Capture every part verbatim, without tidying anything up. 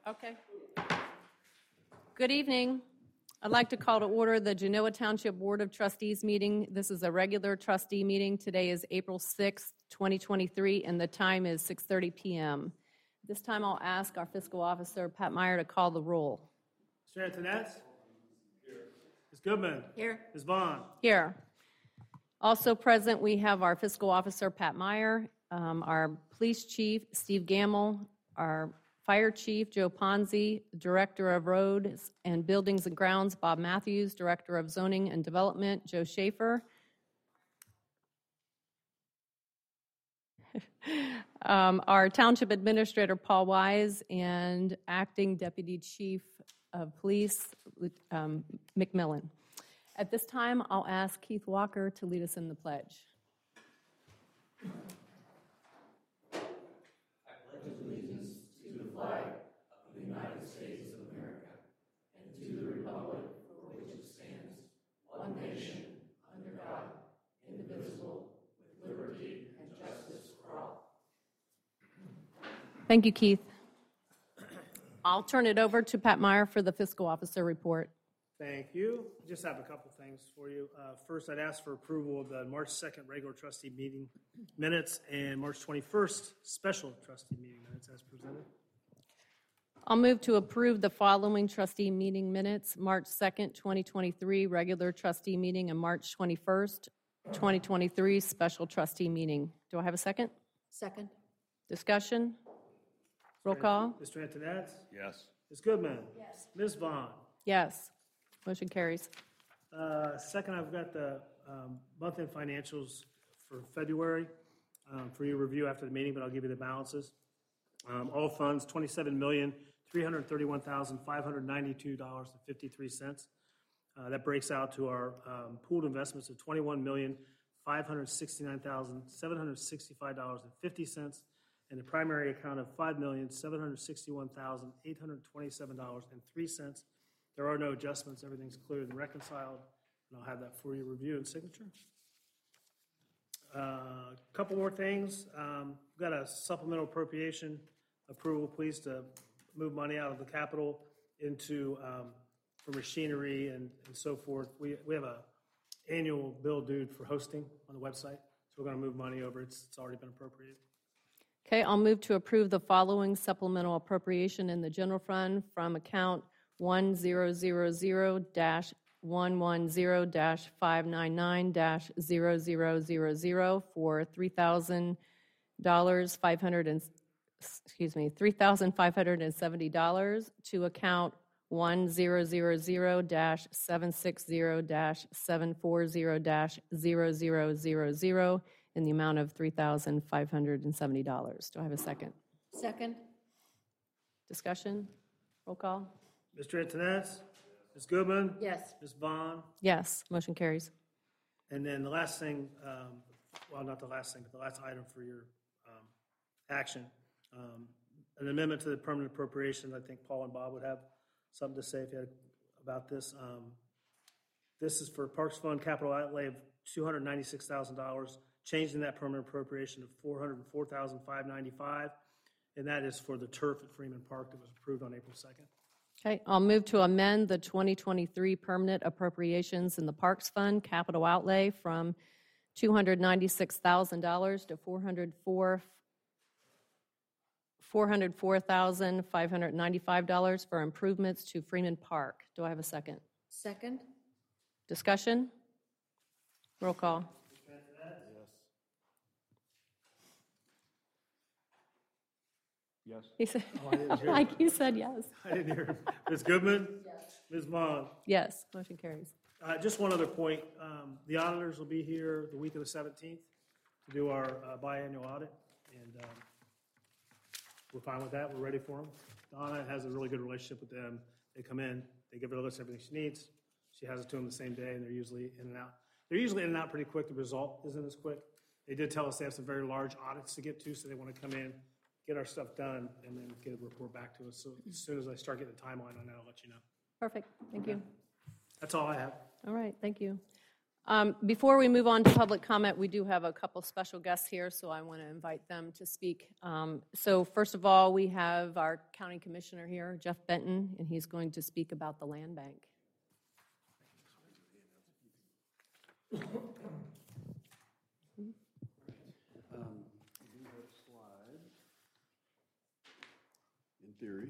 Okay. Good evening. I'd like to call to order the Genoa Township Board of Trustees meeting. This is a regular trustee meeting. Today is April sixth, twenty twenty-three, and the time is six thirty p.m. This time I'll ask our fiscal officer, Pat Meyer, to call the roll. Mister Antoinette? Here. Miz Goodman? Here. Miz Vaughn? Here. Also present, we have our fiscal officer, Pat Meyer, um, our police chief, Steve Gamble, our fire chief, Joe Ponzi, director of roads and buildings and grounds, Bob Matthews, director of zoning and development, Joe Schaefer, um, our township administrator, Paul Wise, and acting deputy chief of police, um, McMillan. At this time, I'll ask Keith Walker to lead us in the pledge. I pledge allegiance to the flag of the United States of America and to the republic for which it stands, one nation, under God, indivisible, with liberty and justice for all. Thank you, Keith. I'll turn it over to Pat Meyer for the fiscal officer report. Thank you. I just have a couple things for you. Uh, first, I'd ask for approval of the March second regular trustee meeting minutes and March twenty-first special trustee meeting minutes as presented. I'll move to approve the following trustee meeting minutes: March second, twenty twenty-three, regular trustee meeting, and March twenty-first, twenty twenty-three, special trustee meeting. Do I have a second? Second. Discussion? Roll call? Mister Antoinette? Yes. Miz Goodman? Yes. Miz Vaughn? Yes. Motion carries. Uh, second, I've got the um, month-end financials for February um, for your review after the meeting, but I'll give you the balances. Um, all funds, twenty-seven million, three hundred thirty-one thousand, five hundred ninety-two dollars and fifty-three cents. Uh, that breaks out to our um, pooled investments of twenty-one million, five hundred sixty-nine thousand, seven hundred sixty-five dollars and fifty cents, and the primary account of five million, seven hundred sixty-one thousand, eight hundred twenty-seven dollars and three cents. There are no adjustments. Everything's cleared and reconciled, and I'll have that for your review and signature. A uh, couple more things. Um, we've got a supplemental appropriation approval, please, to move money out of the capital into um, for machinery and, and so forth. We we have a annual bill due for hosting on the website, so we're going to move money over. It's it's already been appropriated. Okay, I'll move to approve the following supplemental appropriation in the general fund from account one zero zero zero dash one one zero dash five nine nine dash zero zero zero zero for three thousand dollars five hundred and excuse me three thousand five hundred and seventy dollars to account one zero zero zero dash seven six zero dash seven four zero dash zero zero zero zero in the amount of three thousand five hundred and seventy dollars. Do I have a second? Second. Discussion? Roll call? Mister Antoinette? Miz Goodman? Yes. Miz Vaughn? Yes. Motion carries. And then the last thing, um, well, not the last thing, but the last item for your um, action, um, an amendment to the permanent appropriation. I think Paul and Bob would have something to say if you had about this. Um, this is for Parks Fund capital outlay of two hundred ninety-six thousand dollars, changing that permanent appropriation to four hundred four thousand five hundred ninety-five dollars, and that is for the turf at Freeman Park that was approved on April second. Okay, I'll move to amend the twenty twenty-three permanent appropriations in the Parks Fund capital outlay from two hundred ninety-six thousand dollars to four hundred four thousand five hundred ninety-five dollars for improvements to Freeman Park. Do I have a second? Second. Discussion? Roll call. Yes. He said, Oh, I didn't hear like you said yes. I didn't hear him. Miz Goodman? Yes. Miz Vaughn? Yes, motion carries. Uh, just one other point. Um, the auditors will be here the week of the seventeenth to do our uh, biannual audit, and um, we're fine with that. We're ready for them. Donna has a really good relationship with them. They come in, they give her a list of everything she needs. She has it to them the same day, and they're usually in and out. They're usually in and out pretty quick. The result isn't as quick. They did tell us they have some very large audits to get to, so they want to come in, get our stuff done, and then get a report back to us. So as soon as I start getting the timeline on that, I'll let you know. Perfect, thank you. That's all I have. All right, thank you. Um, Before we move on to public comment, we do have a couple special guests here, so I want to invite them to speak. Um, So first of all, we have our county commissioner here, Jeff Benton, and he's going to speak about the land bank. Um, we have a slide, in theory.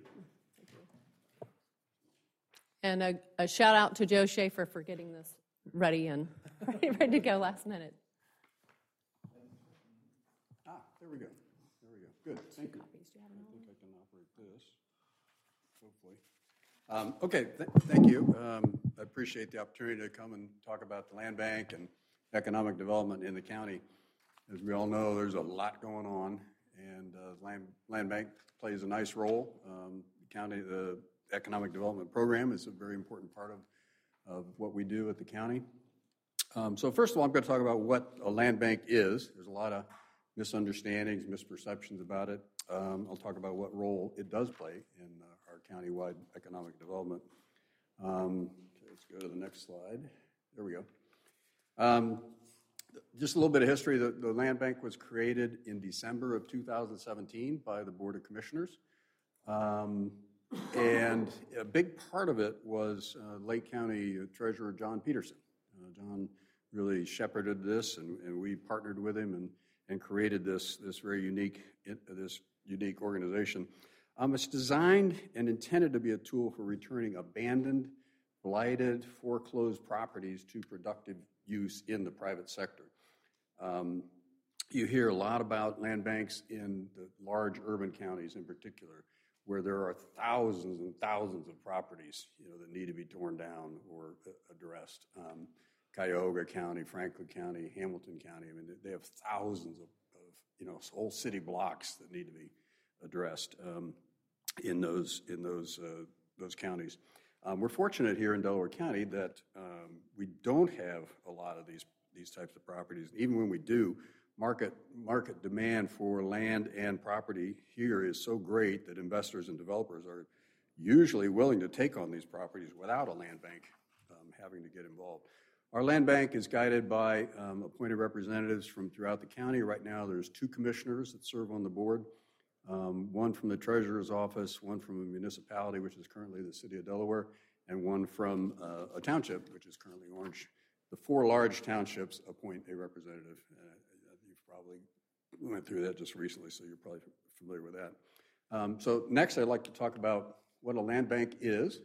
And a, a shout out to Joe Schaefer for getting this ready and ready to go last minute. Ah, there we go. There we go. Good, thank you. Copies. Do you have I another think I can operate this, hopefully. Um, okay, th thank you. Um, I appreciate the opportunity to come and talk about the land bank and economic development in the county. As we all know, there's a lot going on, and uh, land, land bank plays a nice role. Um, the county, the economic development program is a very important part of, of what we do at the county. Um, so first of all, I'm going to talk about what a land bank is. There's a lot of misunderstandings, misperceptions about it. Um, I'll talk about what role it does play in uh, our countywide economic development. Um, okay, let's go to the next slide. There we go. Um, just a little bit of history. The, the land bank was created in December of two thousand seventeen by the Board of Commissioners. Um, and a big part of it was uh, Lake County Treasurer John Peterson. Uh, John really shepherded this, and, and we partnered with him and, and created this, this very unique, this unique organization. Um, it's designed and intended to be a tool for returning abandoned, blighted, foreclosed properties to productive use in the private sector. Um, you hear a lot about land banks in the large urban counties in particular, where there are thousands and thousands of properties, you know, that need to be torn down or uh, addressed. Um, Cuyahoga County, Franklin County, Hamilton County, I mean, they have thousands of, of you know, whole city blocks that need to be addressed um, in those in those uh, those counties. Um, we're fortunate here in Delaware County that um, we don't have a lot of these these types of properties. Even when we do, market market demand for land and property here is so great that investors and developers are usually willing to take on these properties without a land bank um, having to get involved. Our land bank is guided by um, appointed representatives from throughout the county. Right now, there's two commissioners that serve on the board, um, one from the treasurer's office, one from a municipality, which is currently the city of Delaware, and one from uh, a township, which is currently Orange. The four large townships appoint a representative. Uh, you've probably went through that just recently, so you're probably familiar with that. Um, so next, I'd like to talk about what a land bank is.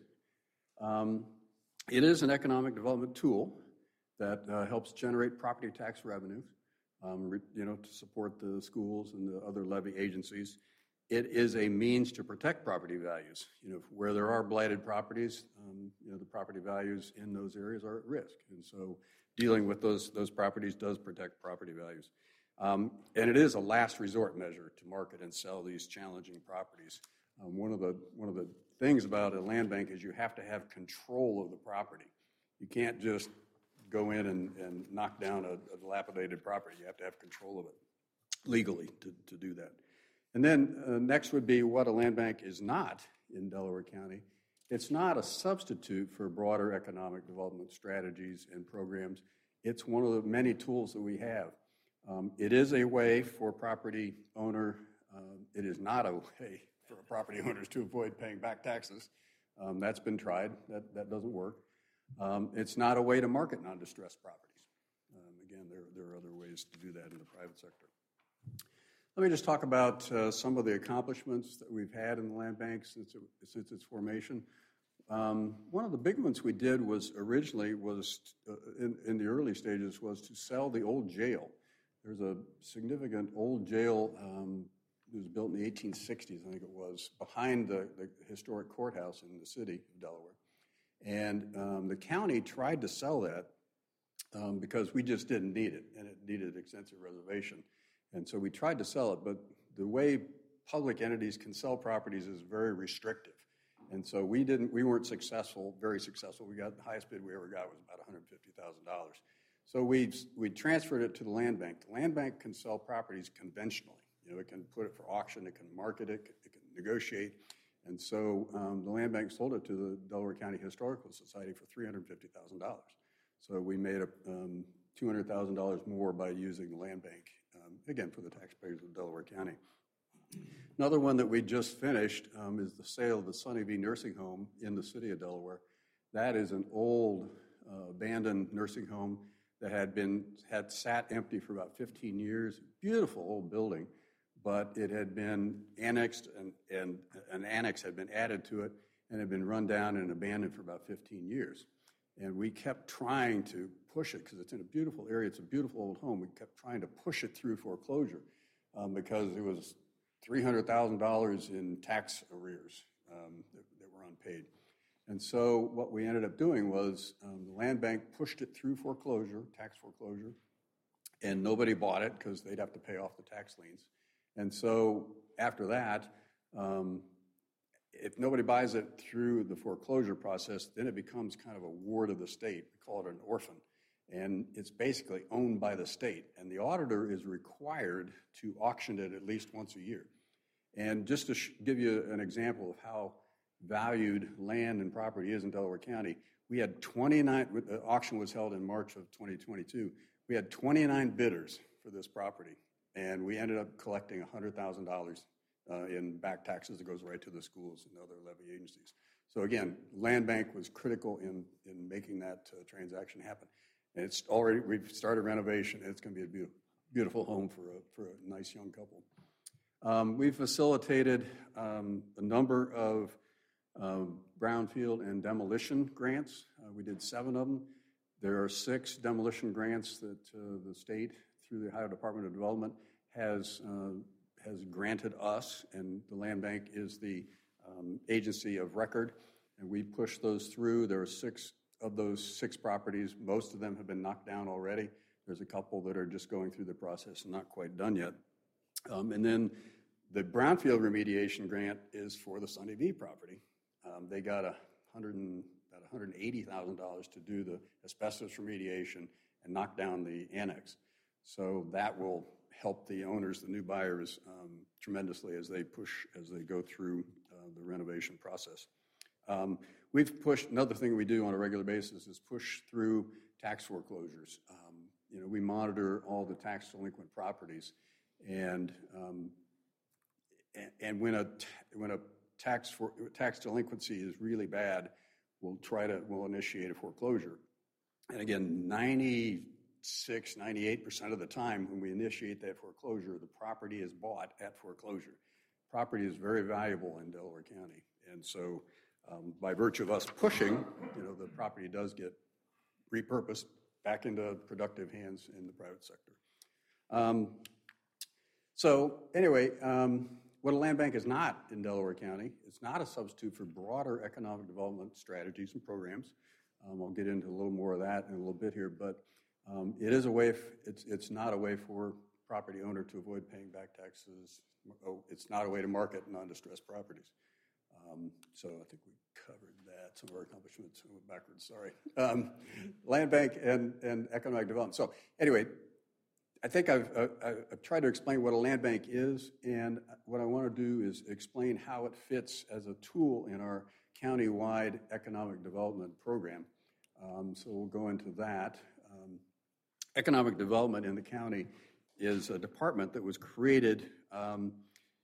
Um, it is an economic development tool that uh, helps generate property tax revenues, um, re, you know, to support the schools and the other levy agencies. It is a means to protect property values. You know, where there are blighted properties, um, you know, the property values in those areas are at risk. And so dealing with those, those properties does protect property values. Um, and it is a last resort measure to market and sell these challenging properties. Um, one of the, one of the things about a land bank is you have to have control of the property. You can't just go in and, and knock down a, a dilapidated property. You have to have control of it legally to, to do that. And then uh, next would be what a land bank is not in Delaware County. It's not a substitute for broader economic development strategies and programs. It's one of the many tools that we have. Um, it is a way for property owner, uh, it is not a way for property owners to avoid paying back taxes. Um, that's been tried. That, that doesn't work. Um, it's not a way to market non-distressed properties. Um, again, there, there are other ways to do that in the private sector. Let me just talk about uh, some of the accomplishments that we've had in the land bank since, it, since its formation. Um, one of the big ones we did was originally was, uh, in, in the early stages, was to sell the old jail. There's a significant old jail, um, it was built in the eighteen sixties, I think it was, behind the, the historic courthouse in the city of Delaware. And um, the county tried to sell that um, because we just didn't need it, and it needed extensive reservation. And so we tried to sell it, but the way public entities can sell properties is very restrictive. And so we didn't, we weren't successful, very successful. We got, the highest bid we ever got was about one hundred fifty thousand dollars. So we we transferred it to the land bank. The land bank can sell properties conventionally. You know, it can put it for auction, it can market it, it can negotiate. And so um, the land bank sold it to the Delaware County Historical Society for three hundred fifty thousand dollars. So we made a, um, two hundred thousand dollars more by using the land bank, um, again, for the taxpayers of Delaware County. Another one that we just finished um, is the sale of the Sunny V Nursing Home in the city of Delaware. That is an old uh, abandoned nursing home that had been had sat empty for about fifteen years. Beautiful old building, but it had been annexed and, and an annex had been added to it and had been run down and abandoned for about fifteen years. And we kept trying to push it because it's in a beautiful area. It's a beautiful old home. We kept trying to push it through foreclosure um, because it was three hundred thousand dollars in tax arrears um, that, that were unpaid. And so what we ended up doing was um, the land bank pushed it through foreclosure, tax foreclosure, and nobody bought it because they'd have to pay off the tax liens. And so after that, um, if nobody buys it through the foreclosure process, then it becomes kind of a ward of the state. We call it an orphan. And it's basically owned by the state. And the auditor is required to auction it at least once a year. And just to sh- give you an example of how valued land and property is in Delaware County, we had twenty-nine, the auction was held in March of twenty twenty-two. We had twenty-nine bidders for this property. And we ended up collecting one hundred thousand dollars uh, in back taxes that goes right to the schools and other levy agencies. So again, land bank was critical in, in making that uh, transaction happen. And it's already, we've started renovation. It's going to be a beautiful, beautiful home for a, for a nice young couple. Um, we've facilitated um, a number of um, brownfield and demolition grants. Uh, we did seven of them. There are six demolition grants that uh, the state, through the Ohio Department of Development, has, uh, has granted us, and the land bank is the um, agency of record, and we pushed those through. There are six of those six properties. Most of them have been knocked down already. There's a couple that are just going through the process and not quite done yet. Um, and then the brownfield remediation grant is for the Sunny V property. Um, they got a hundred and, about one hundred eighty thousand dollars to do the asbestos remediation and knock down the annex. So that will help the owners, the new buyers, um, tremendously as they push, as they go through uh, the renovation process. Um, we've pushed, another thing we do on a regular basis is push through tax foreclosures. Um, you know, we monitor all the tax delinquent properties, and um, and, and when a when a tax for tax delinquency is really bad, we'll try to we'll initiate a foreclosure. And again, ninety-six, ninety-eight percent of the time when we initiate that foreclosure, the property is bought at foreclosure. Property is very valuable in Delaware County, and so. Um, by virtue of us pushing, you know, the property does get repurposed back into productive hands in the private sector. Um, so anyway, um, what a land bank is not in Delaware County, it's not a substitute for broader economic development strategies and programs. Um, I'll get into a little more of that in a little bit here, but um, it is a way, f- it's, it's not a way for property owner to avoid paying back taxes. Oh, it's not a way to market non-distressed properties. Um, so I think we covered that, some of our accomplishments. I went backwards, sorry. Um, land bank and, and economic development. So anyway, I think I've, uh, I've tried to explain what a land bank is, and what I want to do is explain how it fits as a tool in our county-wide economic development program. Um, so we'll go into that. Um, economic development in the county is a department that was created um,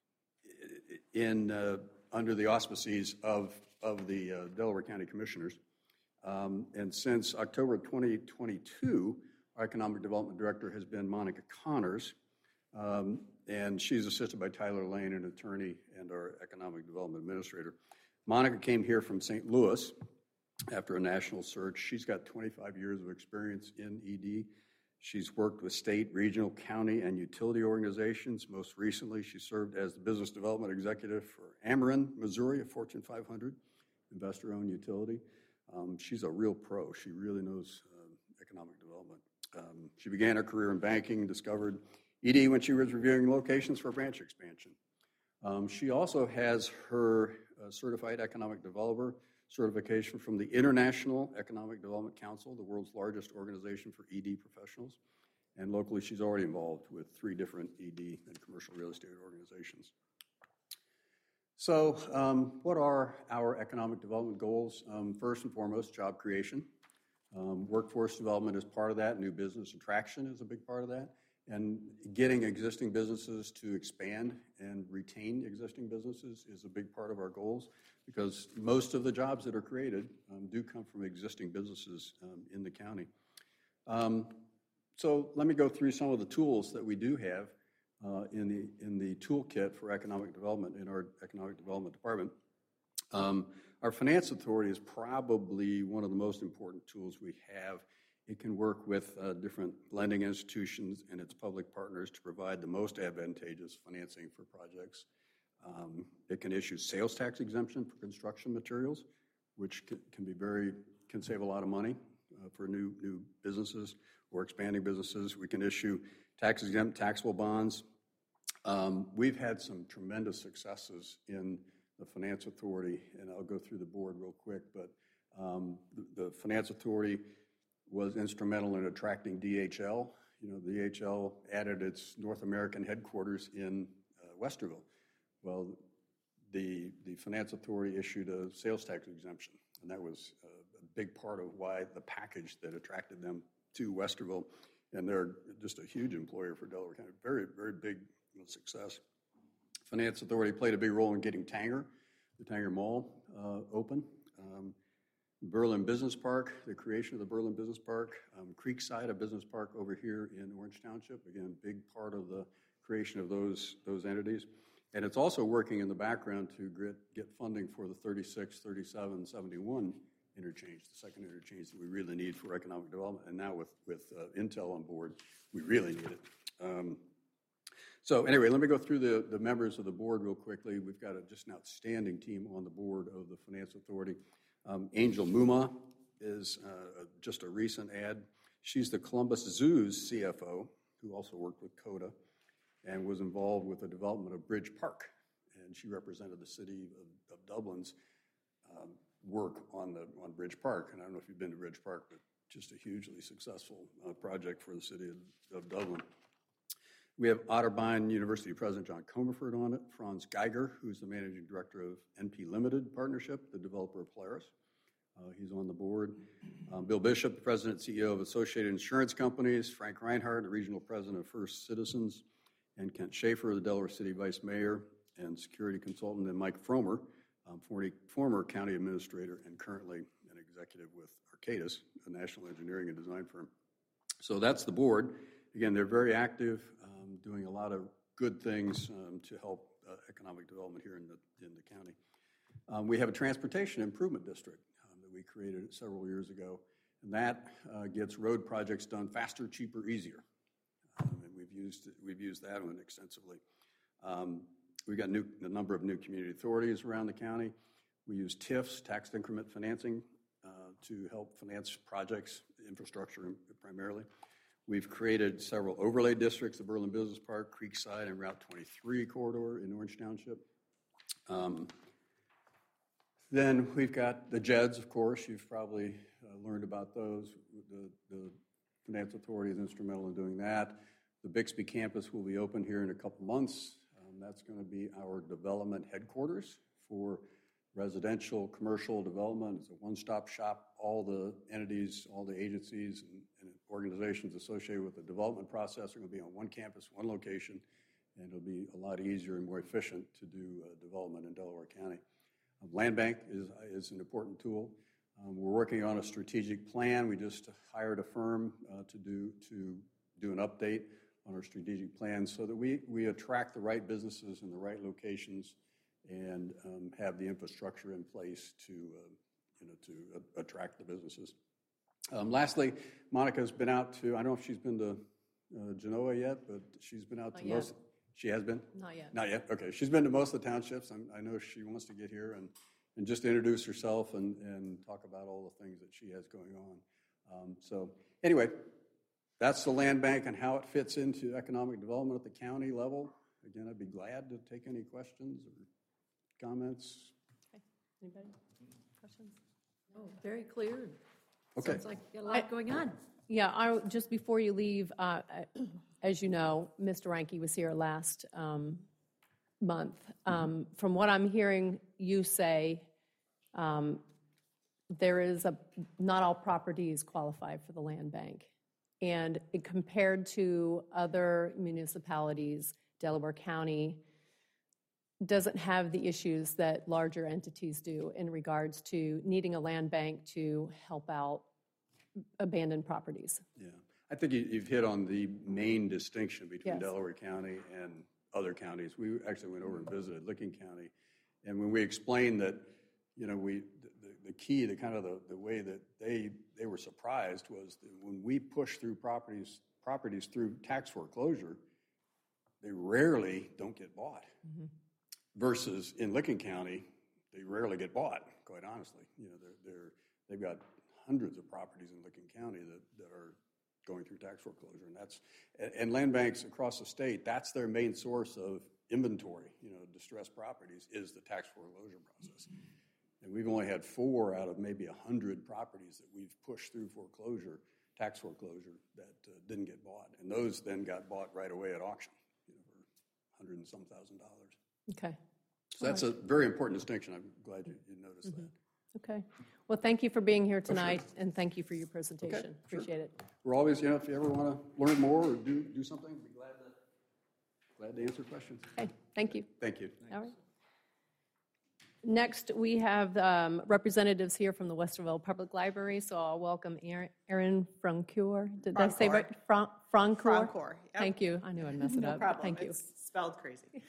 in uh, under the auspices of, of the uh, Delaware County Commissioners. Um, and since October twenty twenty-two, our Economic Development Director has been Monica Connors, um, and she's assisted by Tyler Lane, an attorney, and our Economic Development Administrator. Monica came here from Saint Louis after a national search. She's got twenty-five years of experience in E D. She's worked with state, regional, county, and utility organizations. Most recently, she served as the business development executive for Ameren, Missouri, a Fortune five hundred investor-owned utility. Um, she's a real pro. She really knows uh, economic development. Um, she began her career in banking and discovered E D when she was reviewing locations for branch expansion. Um, she also has her uh, certified economic developer certification from the International Economic Development Council, the world's largest organization for E D professionals. And locally, she's already involved with three different E D and commercial real estate organizations. So um, what are our economic development goals? Um, first and foremost, job creation. Um, Workforce development is part of that. New business attraction is a big part of that. And getting existing businesses to expand and retain existing businesses is a big part of our goals, because most of the jobs that are created um, do come from existing businesses um, in the county. Um, so let me go through some of the tools that we do have uh, in the in the toolkit for economic development in our economic development department. Um, our finance authority is probably one of the most important tools we have. It can work with uh, different lending institutions and its public partners to provide the most advantageous financing for projects. Um, it can issue sales tax exemption for construction materials, which can, can be very, can save a lot of money uh, for new, new businesses or expanding businesses. We can issue tax exempt taxable bonds. Um, we've had some tremendous successes in the Finance Authority, and I'll go through the board real quick, but um, the, the Finance Authority was instrumental in attracting D H L. You know, D H L added its North American headquarters in uh, Westerville. Well, the, the Finance Authority issued a sales tax exemption, and that was uh, a big part of why the package that attracted them to Westerville, and they're just a huge employer for Delaware County. Very, very big you know, success. Finance Authority played a big role in getting Tanger, the Tanger Mall, uh, open. Um, Berlin Business Park, the creation of the Berlin Business Park. Um, Creekside, a business park over here in Orange Township. Again, big part of the creation of those, those entities. And it's also working in the background to get, get funding for the thirty-six, thirty-seven, seventy-one interchange, the second interchange that we really need for economic development. And now with, with uh, Intel on board, we really need it. Um, So anyway, let me go through the, the members of the board real quickly. We've got a, just an outstanding team on the board of the Finance Authority. Um, Angel Muma is uh, just a recent add. She's the Columbus Zoo's C F O, who also worked with CODA and was involved with the development of Bridge Park. And she represented the city of, of Dublin's um, work on, the, on Bridge Park. And I don't know if you've been to Bridge Park, but just a hugely successful uh, project for the city of, of Dublin. We have Otterbein University President John Comerford on it, Franz Geiger, who's the Managing Director of N P Limited Partnership, the developer of Polaris. Uh, he's on the board. Um, Bill Bishop, the President and C E O of Associated Insurance Companies, Frank Reinhardt, the Regional President of First Citizens, and Kent Schaefer, the Delaware City Vice Mayor and Security Consultant, and Mike Fromer, um, former, former County Administrator and currently an executive with Arcadis, a national engineering and design firm. So that's the board. Again, they're very active, um, doing a lot of good things um, to help uh, economic development here in the, in the county. Um, we have a transportation improvement district um, that we created several years ago, and that uh, gets road projects done faster, cheaper, easier. Um, and we've used, we've used that one extensively. Um, we've got new, a number of new community authorities around the county. We use T I Fs, tax increment financing, uh, to help finance projects, infrastructure primarily. We've created several overlay districts, the Berlin Business Park, Creekside, and Route twenty-three corridor in Orange Township. Um, then we've got the J E Ds, of course. You've probably uh, learned about those. The, the Finance Authority is instrumental in doing that. The Bixby campus will be open here in a couple months. Um, that's going to be our development headquarters for residential, commercial development. It's a one-stop shop. All the entities, all the agencies and, and organizations associated with the development process are going to be on one campus, one location, and it'll be a lot easier and more efficient to do uh, development in Delaware County. Um, Land Bank is, is an important tool. Um, we're working on a strategic plan. We just hired a firm uh, to do to do an update on our strategic plan so that we, we attract the right businesses in the right locations and um, have the infrastructure in place to, uh, you know, to uh, attract the businesses. Um, lastly, Monica's been out to, I don't know if she's been to uh, Genoa yet, but she's been out Not to yet. most, she has been? Not yet. Not yet, okay. She's been to most of the townships. I'm, I know she wants to get here and, and just introduce herself and, and talk about all the things that she has going on. Um, so anyway, that's the land bank and how it fits into economic development at the county level. Again, I'd be glad to take any questions or comments. Okay. Anybody? Questions? Oh, very clear. Okay. Sounds like you got a lot going on. Yeah, I, just before you leave, uh, as you know, Mister Ranke was here last um, month. Um, from what I'm hearing you say, um, there is a, not all properties qualify for the land bank. And it- compared to other municipalities, Delaware County doesn't have the issues that larger entities do in regards to needing a land bank to help out abandoned properties. Yeah, I think you- you've hit on the main distinction between Yes. Delaware County and other counties. We actually went over and visited Licking County, and when we explained that, you know, we, the, the key to kind of the, the way that they, they were surprised was that when we push through properties, properties through tax foreclosure, they rarely don't get bought. Mm-hmm. Versus in Licking County, they rarely get bought, quite honestly. You know, they're, they're, they've got hundreds of properties in Licking County that, that are going through tax foreclosure. And that's, and land banks across the state, that's their main source of inventory, you know, distressed properties is the tax foreclosure process. And we've only had four out of maybe a hundred properties that we've pushed through foreclosure, tax foreclosure, that uh, didn't get bought. And those then got bought right away at auction, you know, for a hundred and some thousand dollars. Okay. So that's a very important distinction. I'm glad you, you noticed Mm-hmm. that. Okay. Well, thank you for being here tonight, and thank you for your presentation. sure. Appreciate it. We're always, you know, if you ever want to learn more or do, do something, we'd be glad to, glad to answer questions. Okay, thank you. Thank you. All right. Next, we have um, representatives here from the Westerville Public Library, so I'll welcome Erin- Erin Francoeur. Did I say Francoeur. right? Fran- Francoeur? Francoeur, yep. Thank you. I knew I'd mess it No up. but problem. Thank you. It's spelled crazy.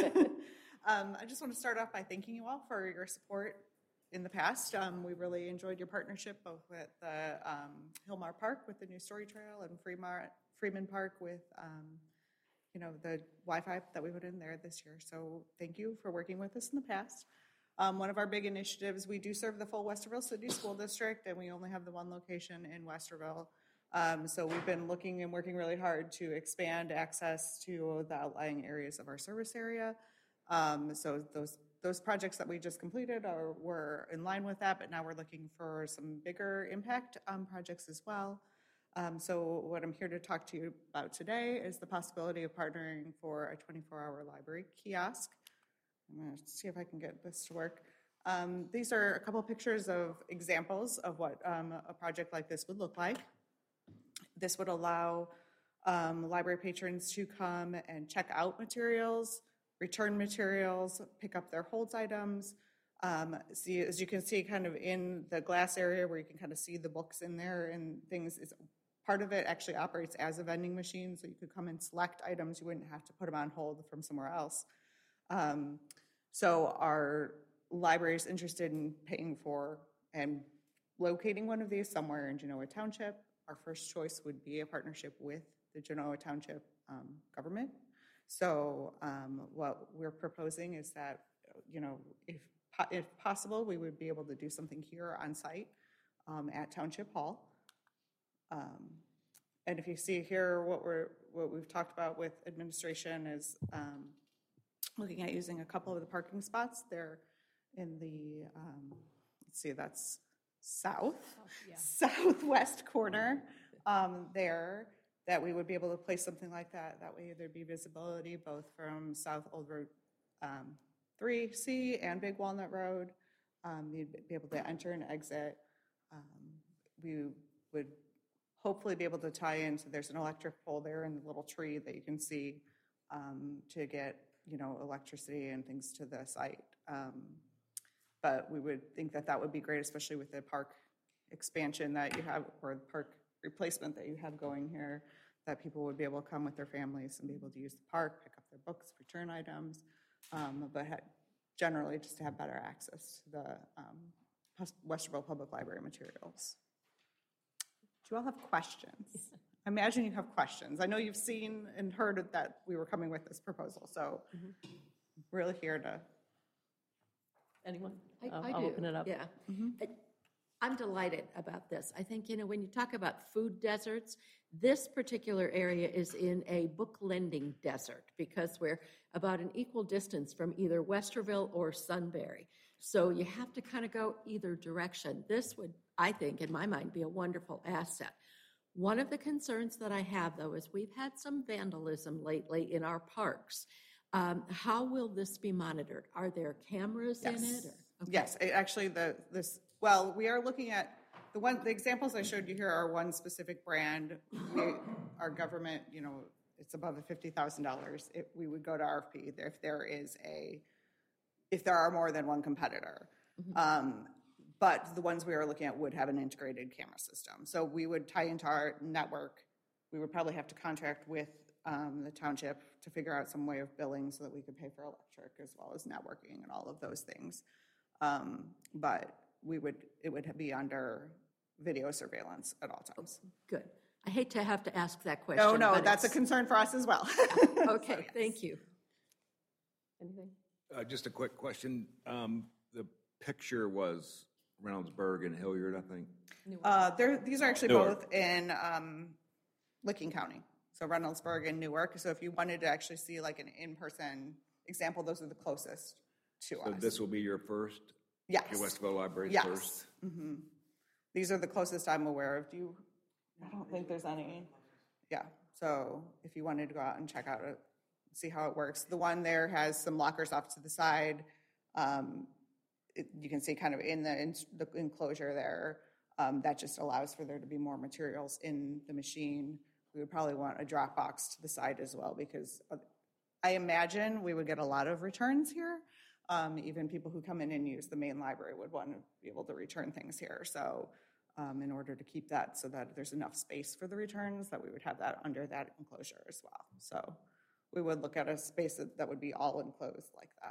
um, I just want to start off by thanking you all for your support in the past. Um, we really enjoyed your partnership both with the um, Hillmar Park with the new Story Trail and Fremar, Freeman Park with, um, you know, the Wi-Fi that we put in there this year. So thank you for working with us in the past. Um, one of our big initiatives, we do serve the full Westerville City School District, and we only have the one location in Westerville. Um, so we've been looking and working really hard to expand access to the outlying areas of our service area. Um, so those those projects that we just completed are were in line with that, but now we're looking for some bigger impact um, projects as well. Um, so what I'm here to talk to you about today is the possibility of partnering for a twenty-four hour library kiosk. I'm going to see if I can get this to work. Um, these are a couple of pictures of examples of what um, a project like this would look like. This would allow um, library patrons to come and check out materials, return materials, pick up their holds items. Um, see, as you can see kind of in the glass area where you can kind of see the books in there and things, is part of it actually operates as a vending machine, so you could come and select items. You wouldn't have to put them on hold from somewhere else. Um, so our library is interested in paying for and locating one of these somewhere in Genoa Township. Our first choice would be a partnership with the Genoa Township um, government. So um, what we're proposing is that, you know, if, if possible, we would be able to do something here on site um, at Township Hall. Um, and if you see here, what we're what we've talked about with administration is um, looking at using a couple of the parking spots there in the, um, let's see, that's south, yeah. southwest corner um, there, that we would be able to place something like that. That way there'd be visibility both from South Old Road um, three C and Big Walnut Road. Um, you'd be able to enter and exit. Um, we would hopefully be able to tie in, so there's an electric pole there and a little tree that you can see um, to get, you know, electricity and things to the site. Um, but we would think that that would be great, especially with the park expansion that you have, or the park replacement that you have going here, that people would be able to come with their families and be able to use the park, pick up their books, return items, um, but ha- generally just to have better access to the um, Westerville Public Library materials. Do you all have questions? I imagine you have questions. I know you've seen and heard that we were coming with this proposal, so mm-hmm. really here to. Anyone? I, I'll, I I'll do. open it up. Yeah. Mm-hmm. I, I'm delighted about this. I think, you know, when you talk about food deserts, this particular area is in a book lending desert because we're about an equal distance from either Westerville or Sunbury. So you have to kind of go either direction. This would, I think, in my mind, be a wonderful asset. One of the concerns that I have, though, is we've had some vandalism lately in our parks. Um, how will this be monitored? Are there cameras Yes. in it? Or? Okay. Yes, it, actually, the this Well, we are looking at, the one, the examples I showed you here are one specific brand. We, our government, you know, it's above the fifty thousand dollars. If we would go to R F P if there is a, if there are more than one competitor. Mm-hmm. Um, but the ones we are looking at would have an integrated camera system. So we would tie into our network. We would probably have to contract with um, the township to figure out some way of billing so that we could pay for electric as well as networking and all of those things. Um, but we would, it would be under video surveillance at all times. Good. I hate to have to ask that question. No, no, but that's a it's- concern for us as well. Okay, So, yes. thank you. Anything? Uh, Just a quick question. Um, The picture was Reynoldsburg and Hilliard, I think. Uh, there, these are actually Newark. both in um, Licking County, so Reynoldsburg and Newark. So if you wanted to actually see like an in-person example, those are the closest to So us. this will be your first? Yes. Your Westville Library's Yes. first? hmm These are the closest I'm aware of. Do you, I don't think there's any. Yeah, so if you wanted to go out and check out it, see how it works. The one there has some lockers off to the side. Um, it, you can see kind of in the, in the enclosure there, um, that just allows for there to be more materials in the machine. We would probably want a drop box to the side as well, because I imagine we would get a lot of returns here. Um, even people who come in and use the main library would want to be able to return things here. So um, in order to keep that so that there's enough space for the returns, that we would have that under that enclosure as well. So we would look at a space that, that would be all enclosed like that.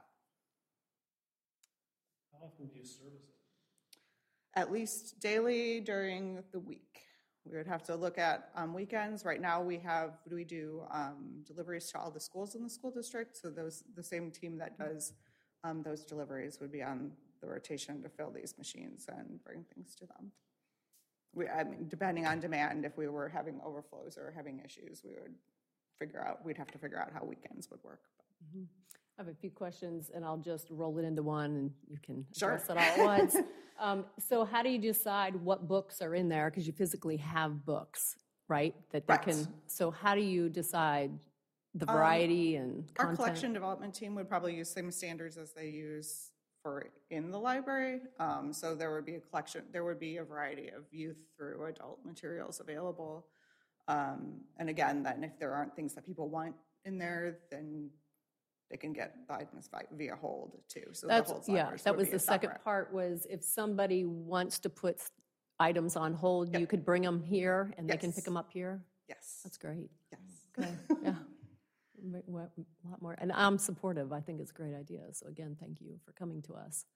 How often do you service it? At least daily during the week. We would have to look at um, weekends. Right now we have, we do um, deliveries to all the schools in the school district. So those, the same team that does um, those deliveries would be on the rotation to fill these machines and bring things to them. We, I mean, depending on demand, if we were having overflows or having issues, we would figure out, we'd have to figure out how weekends would work. Mm-hmm. I have a few questions, and I'll just roll it into one, and you can Sure. address it all at once. Um, so how do you decide what books are in there? Because you physically have books, right? That they Right. can. So how do you decide the variety and Our content? collection development team would probably use same standards as they use for in the library. Um, so there would be a collection, there would be a variety of youth through adult materials available. Um, and again, then if there aren't things that people want in there, then they can get items vi- via hold too. So That's, the holds yeah, libraries that would was be the a second separate. part, was if somebody wants to put s- items on hold, you Yep. could bring them here and they can Yes. pick them up here? Yes. That's great. Yes. Okay, yeah. M- w- A lot more, and I'm supportive. I think it's a great idea. So again, thank you for coming to us.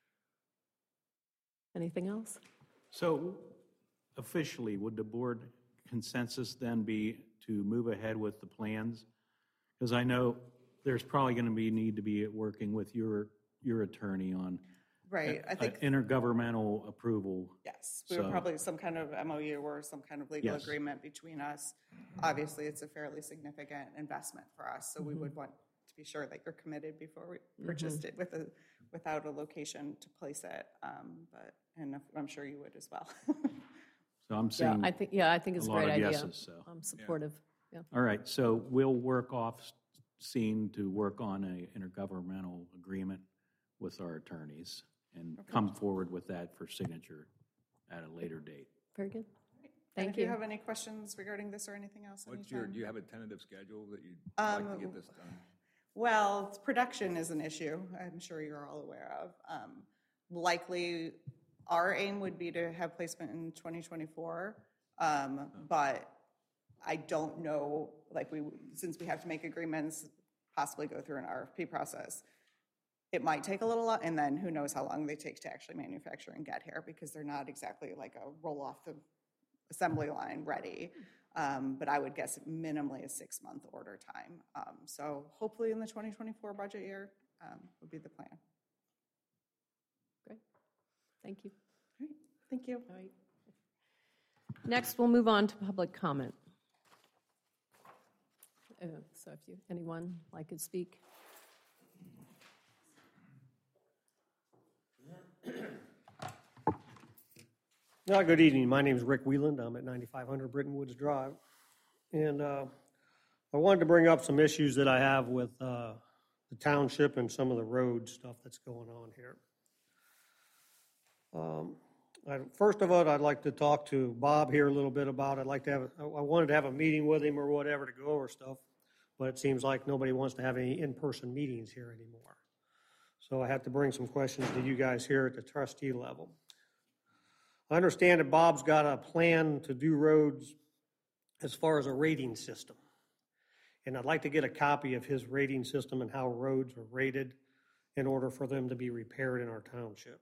Anything else? So officially, would the board consensus then be to move ahead with the plans? Because I know there's probably going to be, need to be working with your, your attorney on Right. I uh, think intergovernmental approval. yes, we would So- probably some kind of M O U or some kind of legal Yes. agreement between us. Obviously, it's a fairly significant investment for us, so we would want to be sure that you're committed before we purchased it with a, without a location to place it. Um, But, and if- I'm sure you would as well. So I'm Yeah, seeing I think, yeah, I think a it's a lot great of idea. yeses, so. I'm supportive. Yeah. All right, so we'll work off s- scene to work on a intergovernmental agreement with our attorneys and come forward with that for signature at a later date. Very good. And Thank if you you. have any questions regarding this or anything else, What's your, anytime. do you have a tentative schedule that you'd like to get this done? Well, production is an issue, I'm sure you're all aware of. Um, Likely, our aim would be to have placement in twenty twenty-four, um, but I don't know, like we, since we have to make agreements, possibly go through an R F P process, it might take a little, lo- and then who knows how long they take to actually manufacture and get here, because they're not exactly like a roll off the assembly line ready. Um, But I would guess minimally a six-month order time. Um, So hopefully in the twenty twenty-four budget year um, would be the plan. Great. Thank you. All right, thank you. All right. Next, we'll move on to public comment. Uh, So if you, anyone like to speak? Uh, Good evening. My name is Rick Wieland. I'm at ninety-five hundred Britton Woods Drive. And uh, I wanted to bring up some issues that I have with uh, the township and some of the road stuff that's going on here. Um, I- First of all, I'd like to talk to Bob here a little bit about, I'd like to have, I I wanted to have a meeting with him or whatever to go over stuff, but it seems like nobody wants to have any in-person meetings here anymore. So I have to bring some questions to you guys here at the trustee level. I understand that Bob's got a plan to do roads as far as a rating system. And I'd like to get a copy of his rating system and how roads are rated in order for them to be repaired in our township.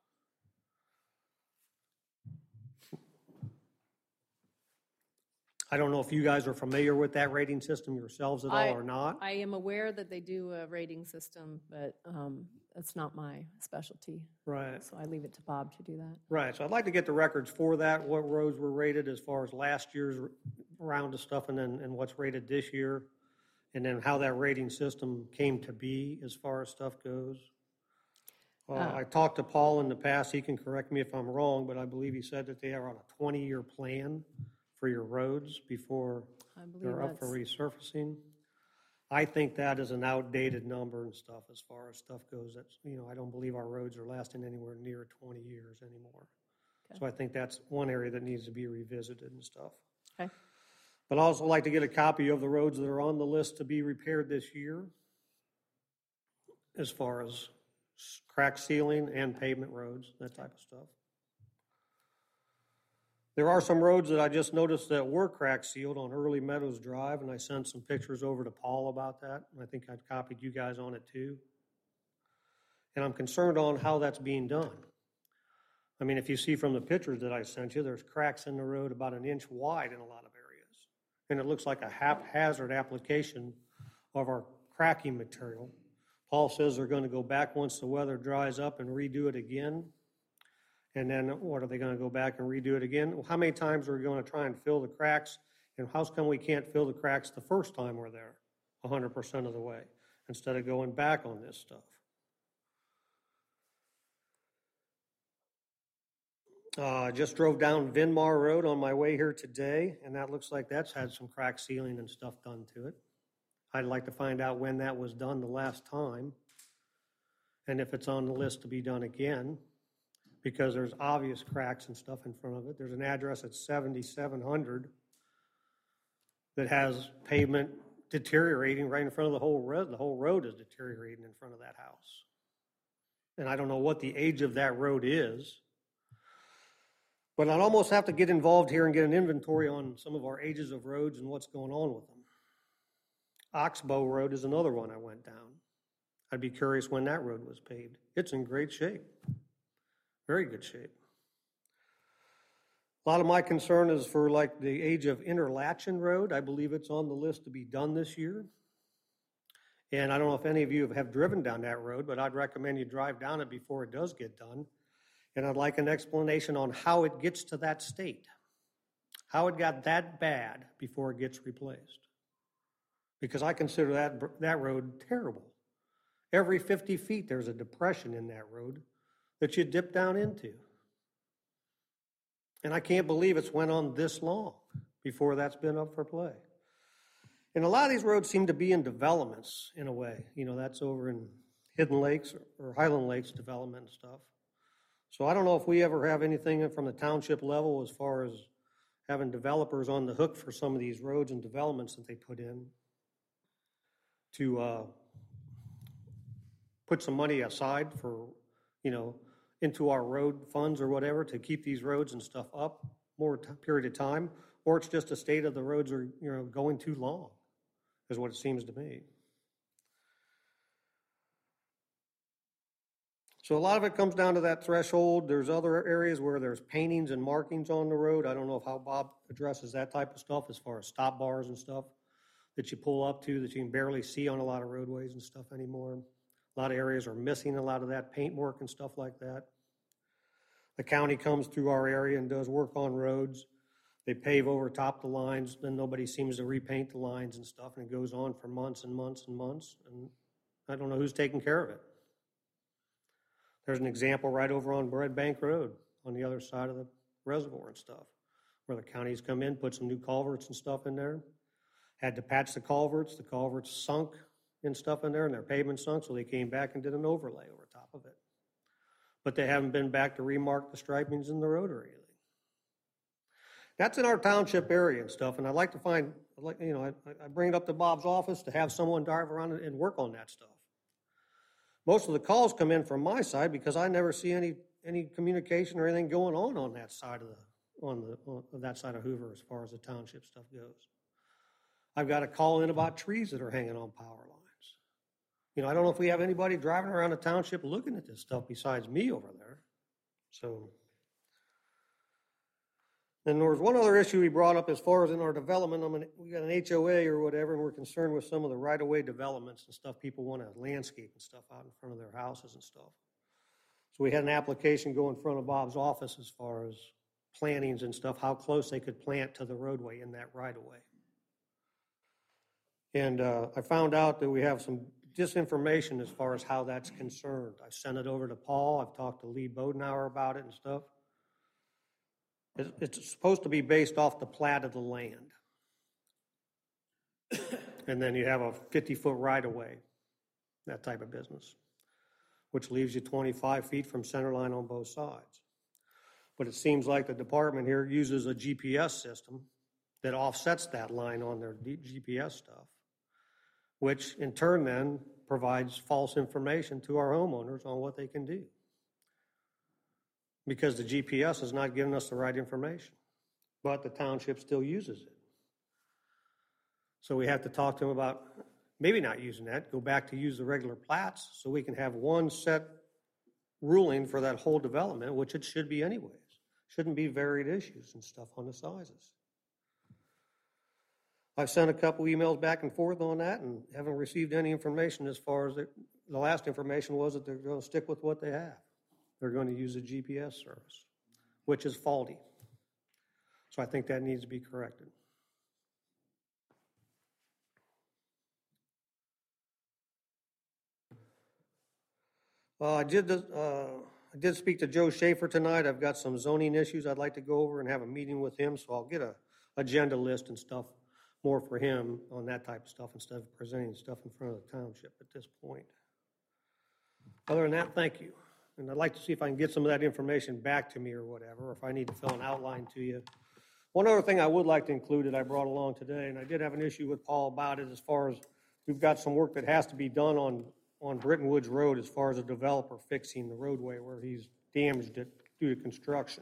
I don't know if you guys are familiar with that rating system yourselves at all I- or not. I am aware that they do a rating system, but um, that's not my specialty. Right, So I leave it to Bob to do that. right. So I'd like to get the records for that, what roads were rated as far as last year's round of stuff and then, and what's rated this year. And then how that rating system came to be as far as stuff goes. Uh, I talked to Paul in the past, he can correct me if I'm wrong, but I believe he said that they are on a twenty-year plan for your roads before I believe they're up for that's, resurfacing. I think that is an outdated number and stuff as far as stuff goes. That's, you know, I don't believe our roads are lasting anywhere near twenty years anymore. So I think that's one area that needs to be revisited and stuff. okay. But I'd also like to get a copy of the roads that are on the list to be repaired this year, as far as s- crack sealing and pavement roads, that type of stuff. There are some roads that I just noticed that were crack sealed on Early Meadows Drive, and I sent some pictures over to Paul about that, and I think I copied you guys on it too. And I'm concerned on how that's being done. I mean, if you see from the pictures that I sent you, there's cracks in the road about an inch wide in a lot of areas. And it looks like a haphazard application of our cracking material. Paul says they're going to go back once the weather dries up and redo it again. And then what, are they going to go back and redo it again? Well, how many times are we going to try and fill the cracks? And how come we can't fill the cracks the first time we're there, one hundred percent of the way, instead of going back on this stuff? Uh, I just drove down Vinmar Road on my way here today, and that looks like that's had some crack sealing and stuff done to it. I'd like to find out when that was done the last time, and if it's on the list to be done again, because there's obvious cracks and stuff in front of it. There's an address at seventy-seven hundred that has pavement deteriorating right in front of the whole road. The whole road is deteriorating in front of that house. And I don't know what the age of that road is. But I'd almost have to get involved here and get an inventory on some of our ages of roads and what's going on with them. Oxbow Road is another one I went down. I'd be curious when that road was paved. It's in great shape, very good shape. A lot of my concern is for like the age of Interlatchen Road. I believe it's on the list to be done this year. And I don't know if any of you have driven down that road, but I'd recommend you drive down it before it does get done. And I'd like an explanation on how it gets to that state, how it got that bad before it gets replaced. Because I consider that, that road terrible. Every fifty feet, there's a depression in that road that you dip down into. And I can't believe it's went on this long before that's been up for play. And a lot of these roads seem to be in developments in a way. You know, that's over in Hidden Lakes or Highland Lakes development and stuff. So I don't know if we ever have anything from the township level as far as having developers on the hook for some of these roads and developments that they put in to uh, put some money aside for, you know, into our road funds or whatever to keep these roads and stuff up more t- period of time, or it's just a state of the roads are, you know, going too long, is what it seems to me. So a lot of it comes down to that threshold. There's other areas where there's paintings and markings on the road. I don't know if how Bob addresses that type of stuff as far as stop bars and stuff that you pull up to that you can barely see on a lot of roadways and stuff anymore. A lot of areas are missing a lot of that paint work and stuff like that. The county comes through our area and does work on roads. They pave over top the lines, then nobody seems to repaint the lines and stuff, and it goes on for months and months and months, and I don't know who's taking care of it. There's an example right over on Bread Bank Road on the other side of the reservoir and stuff, where the county's come in, put some new culverts and stuff in there, had to patch the culverts, the culverts sunk and stuff in there, and their pavement sunk, so they came back and did an overlay over top of it. but they haven't been back to remark the stripings in the road or anything. That's in our township area and stuff, and I'd like to find, I'd like, you know, I, I bring it up to Bob's office to have someone drive around and work on that stuff. Most of the calls come in from my side because I never see any, any communication or anything going on on that side of the, on the, on that side of Hoover as far as the township stuff goes. I've got a call in about trees that are hanging on power lines. You know, I don't know if we have anybody driving around the township looking at this stuff besides me over there. So, and there was one other issue we brought up as far as in our development. I mean, we got an H O A or whatever, and we're concerned with some of the right-of-way developments and stuff. People want to landscape and stuff out in front of their houses and stuff. So we had an application go in front of Bob's office as far as plantings and stuff, how close they could plant to the roadway in that right-of-way. And uh, I found out that we have some disinformation as far as how that's concerned. I sent it over to Paul. I've talked to Lee Bodenauer about it and stuff. It's, it's supposed to be based off the plat of the land. And then you have a fifty-foot right-of-way, that type of business, which leaves you twenty-five feet from center line on both sides. But it seems like the department here uses a G P S system that offsets that line on their G P S stuff, which in turn then provides false information to our homeowners on what they can do. Because the G P S is not giving us the right information, but the township still uses it. So we have to talk to them about maybe not using that, go back to use the regular plats so we can have one set ruling for that whole development, which it should be anyways. Shouldn't be varied issues and stuff on the sizes. I've sent a couple emails back and forth on that and haven't received any information as far as the, the last information was that they're going to stick with what they have. They're going to use a G P S service, which is faulty. So I think that needs to be corrected. Uh, I did uh, I did speak to Joe Schaefer tonight. I've got some zoning issues I'd like to go over and have a meeting with him, so I'll get a agenda list and stuff more for him on that type of stuff instead of presenting stuff in front of the township at this point. Other than that, thank you. And I'd like to see if I can get some of that information back to me or whatever, or if I need to fill an outline to you. One other thing I would like to include that I brought along today, and I did have an issue with Paul about it as far as we've got some work that has to be done on, on Britton Woods Road as far as a developer fixing the roadway where he's damaged it due to construction.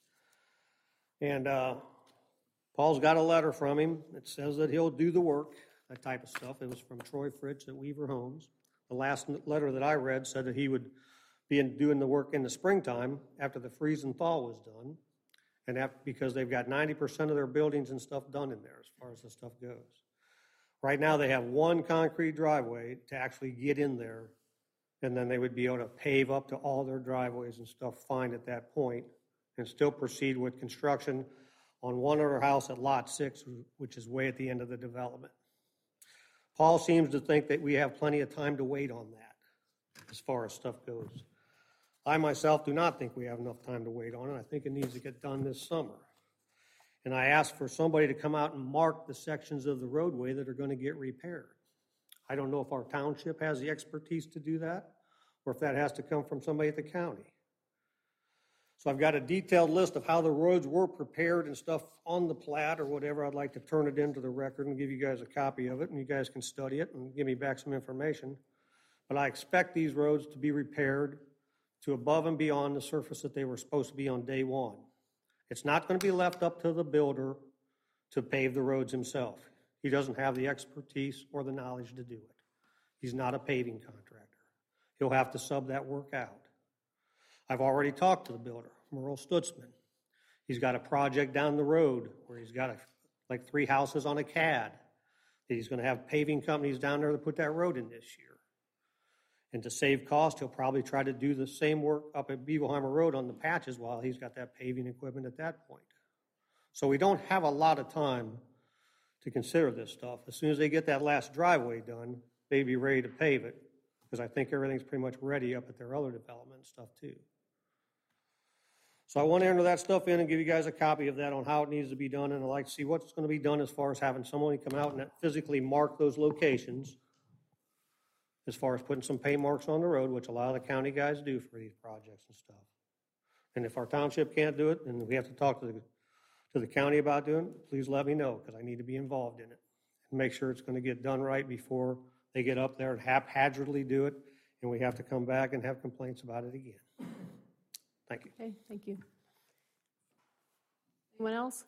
And uh, Paul's got a letter from him that says that he'll do the work, that type of stuff. It was from Troy Fritz at Weaver Homes. The last letter that I read said that he would be in doing the work in the springtime after the freeze and thaw was done, and after, because they've got ninety percent of their buildings and stuff done in there as far as the stuff goes. Right now they have one concrete driveway to actually get in there, and then they would be able to pave up to all their driveways and stuff fine at that point and still proceed with construction on one other house at lot six, which is way at the end of the development. Paul seems to think that we have plenty of time to wait on that as far as stuff goes. I myself do not think we have enough time to wait on it. I think it needs to get done this summer. And I asked for somebody to come out and mark the sections of the roadway that are going to get repaired. I don't know if our township has the expertise to do that or if that has to come from somebody at the county. So I've got a detailed list of how the roads were prepared and stuff on the plat or whatever. I'd like to turn it into the record and give you guys a copy of it, and you guys can study it and give me back some information. But I expect these roads to be repaired to above and beyond the surface that they were supposed to be on day one. It's not going to be left up to the builder to pave the roads himself. He doesn't have the expertise or the knowledge to do it. He's not a paving contractor. He'll have to sub that work out. I've already talked to the builder, Merle Stutzman. He's got a project down the road where he's got a, like three houses on a C A D that he's going to have paving companies down there to put that road in this year. And to save cost, he'll probably try to do the same work up at Beagleheimer Road on the patches while he's got that paving equipment at that point. So we don't have a lot of time to consider this stuff. As soon as they get that last driveway done, they'd be ready to pave it, because I think everything's pretty much ready up at their other development and stuff too. So I want to enter that stuff in and give you guys a copy of that on how it needs to be done, and I'd like to see what's going to be done as far as having somebody come out and physically mark those locations as far as putting some paint marks on the road, which a lot of the county guys do for these projects and stuff. And if our township can't do it, and we have to talk to the, to the county about doing it, please let me know, because I need to be involved in it. And make sure it's going to get done right before they get up there and haphazardly do it, and we have to come back and have complaints about it again. Thank you. Okay, thank you. Anyone else?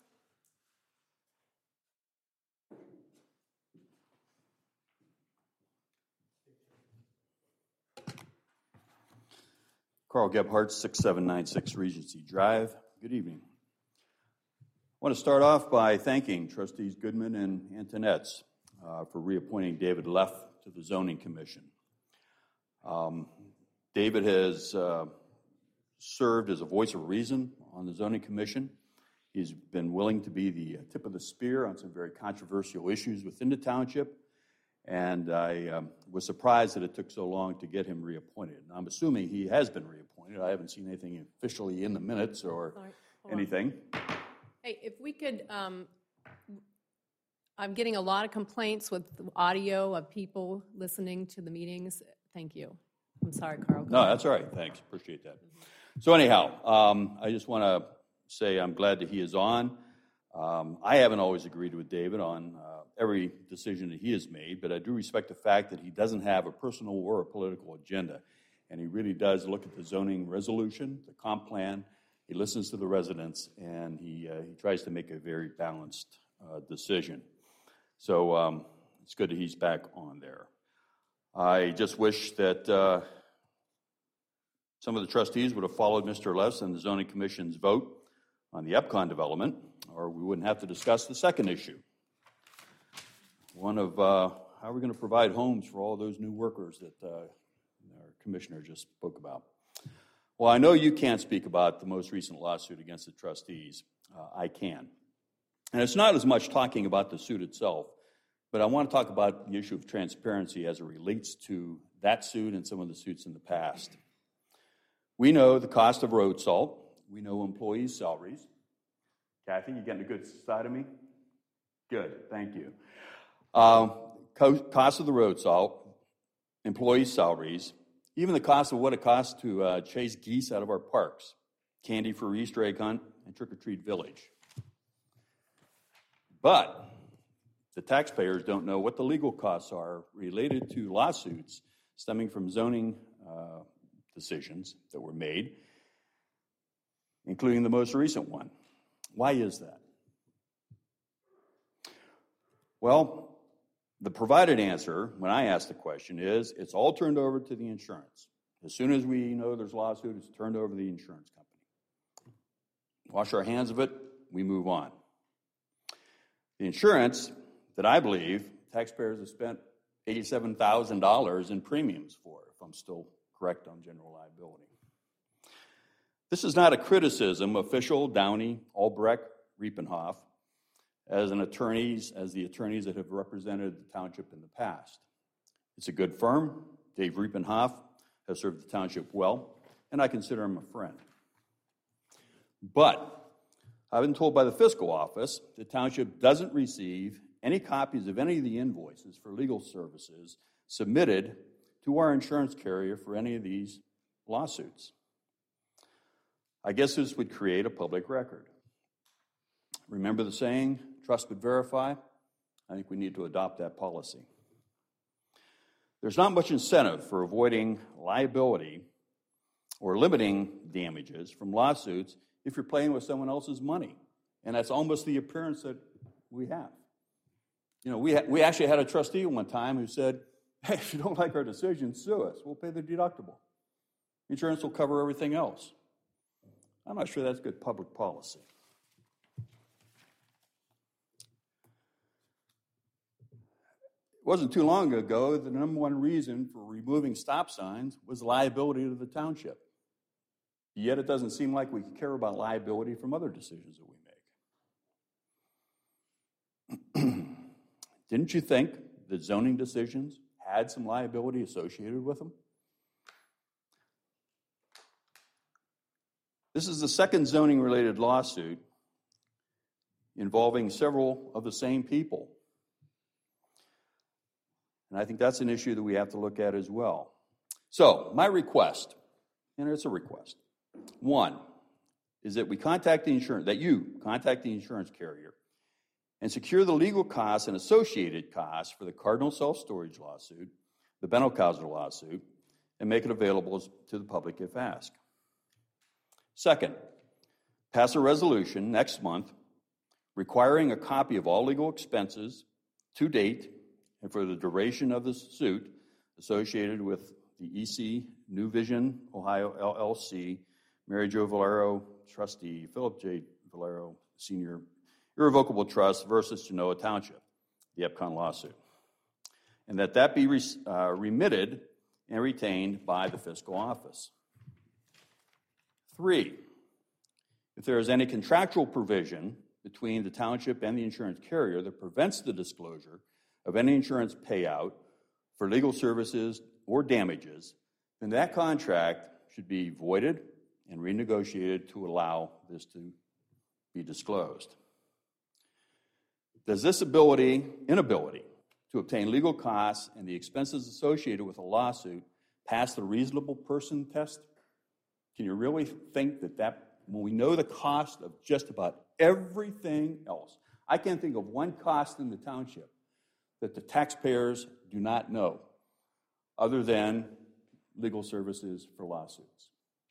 Carl Gebhardt, six seven nine six Regency Drive. Good evening. I want to start off by thanking Trustees Goodman and Antonetts uh, for reappointing David Leff to the Zoning Commission. Um, David has uh, served as a voice of reason on the Zoning Commission. He's been willing to be the tip of the spear on some very controversial issues within the township, and I um, was surprised that it took so long to get him reappointed. And I'm assuming he has been reappointed. I haven't seen anything officially in the minutes or Sorry, hold on. anything. Hey, if we could, um, I'm getting a lot of complaints with audio of people listening to the meetings. Thank you. I'm sorry, Carl. Go No, ahead. that's all right. Thanks. Appreciate that. So anyhow, um, I just want to say I'm glad that he is on. Um, I haven't always agreed with David on uh, every decision that he has made, but I do respect the fact that he doesn't have a personal or a political agenda. And he really does look at the zoning resolution, the comp plan. He listens to the residents, and he, uh, he tries to make a very balanced uh, decision. So um, it's good that he's back on there. I just wish that uh, some of the trustees would have followed Mister Less and the Zoning Commission's vote on the Epcon development, or we wouldn't have to discuss the second issue. One of uh, how are we going to provide homes for all those new workers that uh, our commissioner just spoke about. Well, I know you can't speak about the most recent lawsuit against the trustees. Uh, I can. And it's not as much talking about the suit itself, but I want to talk about the issue of transparency as it relates to that suit and some of the suits in the past. We know the cost of road salt. We know employees' salaries. Kathy, you getting a good side of me? Good, thank you. Uh, co- cost of the road salt, employees' salaries, even the cost of what it costs to uh, chase geese out of our parks, candy for Easter egg hunt, and trick-or-treat village. But the taxpayers don't know what the legal costs are related to lawsuits stemming from zoning uh, decisions that were made, including the most recent one. Why is that? Well, the provided answer when I ask the question is it's all turned over to the insurance. As soon as we know there's a lawsuit, it's turned over to the insurance company. Wash our hands of it, we move on. The insurance that I believe taxpayers have spent eighty-seven thousand dollars in premiums for, if I'm still correct on general liability. This is not a criticism of Fischel, Downey, Albrecht, Riepenhoff, as an attorneys, as the attorneys that have represented the township in the past. It's a good firm. Dave Riepenhoff has served the township well, and I consider him a friend. But I've been told by the fiscal office the township doesn't receive any copies of any of the invoices for legal services submitted to our insurance carrier for any of these lawsuits. I guess this would create a public record. Remember the saying, trust but verify? I think we need to adopt that policy. There's not much incentive for avoiding liability or limiting damages from lawsuits if you're playing with someone else's money. And that's almost the appearance that we have. You know, we, ha- we actually had a trustee one time who said, hey, if you don't like our decision, sue us. We'll pay the deductible. Insurance will cover everything else. I'm not sure that's good public policy. It wasn't too long ago that the number one reason for removing stop signs was liability to the township. Yet it doesn't seem like we care about liability from other decisions that we make. Didn't you think that zoning decisions had some liability associated with them? This is the second zoning-related lawsuit involving several of the same people. And I think that's an issue that we have to look at as well. So my request, and it's a request, one, is that we contact the insurance, that you contact the insurance carrier and secure the legal costs and associated costs for the Cardinal Self-Storage lawsuit, the Benelkauser lawsuit, and make it available to the public if asked. Second, pass a resolution next month requiring a copy of all legal expenses to date and for the duration of the suit associated with the E C New Vision Ohio L L C, Mary Jo Valero, trustee, Philip J. Valero, senior irrevocable trust versus Genoa Township, the Epcon lawsuit, and that that be re- uh, remitted and retained by the fiscal office. Three, if there is any contractual provision between the township and the insurance carrier that prevents the disclosure of any insurance payout for legal services or damages, then that contract should be voided and renegotiated to allow this to be disclosed. Does this ability, inability to obtain legal costs and the expenses associated with a lawsuit pass the reasonable person test? Can you really think that that, when we know the cost of just about everything else, I can't think of one cost in the township that the taxpayers do not know other than legal services for lawsuits.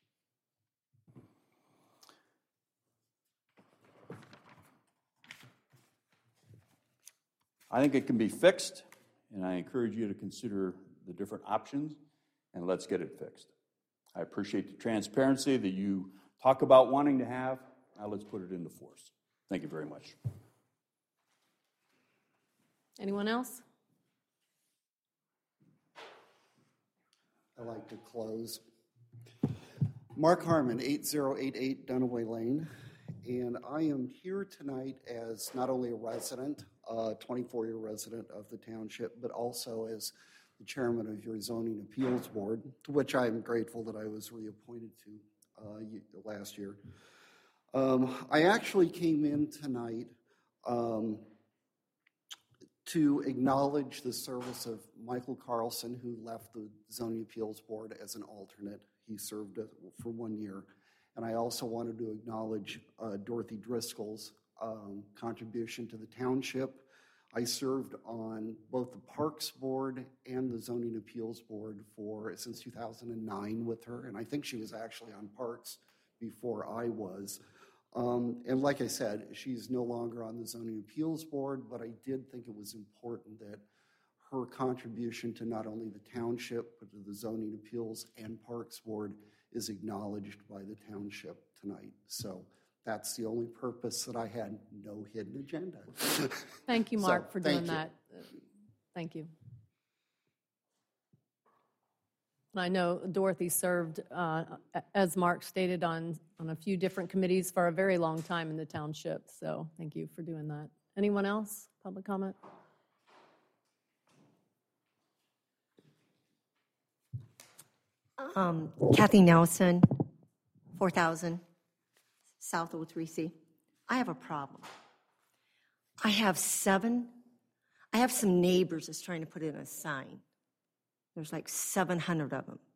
I think it can be fixed, and I encourage you to consider the different options, and let's get it fixed. I appreciate the transparency that you talk about wanting to have. Now let's put it into force. Thank you very much. Anyone else? I'd like to close. Mark Harmon, eight zero eight eight Dunaway Lane, and I am here tonight as not only a resident, a twenty-four-year resident of the township, but also as the chairman of your zoning appeals board, to which I am grateful that I was reappointed to uh, last year. Um, I actually came in tonight um, to acknowledge the service of Michael Carlson, who left the zoning appeals board as an alternate. He served for one year. And I also wanted to acknowledge uh, Dorothy Driscoll's um, contribution to the township. I served on both the Parks Board and the Zoning Appeals Board for since two thousand nine with her, and I think she was actually on Parks before I was. Um, and like I said, she's no longer on the Zoning Appeals Board, but I did think it was important that her contribution to not only the township, but to the Zoning Appeals and Parks Board is acknowledged by the township tonight. So that's the only purpose that I had, no hidden agenda. Thank you, Mark, So, for thank doing you. that. Uh, Thank you. And I know Dorothy served, uh, as Mark stated, on, on a few different committees for a very long time in the township. So thank you for doing that. Anyone else? Public comment? Um, Kathy Nelson, four thousand South O three C. I have a problem. I have seven, I have some neighbors that's trying to put in a sign. There's like seven hundred of them.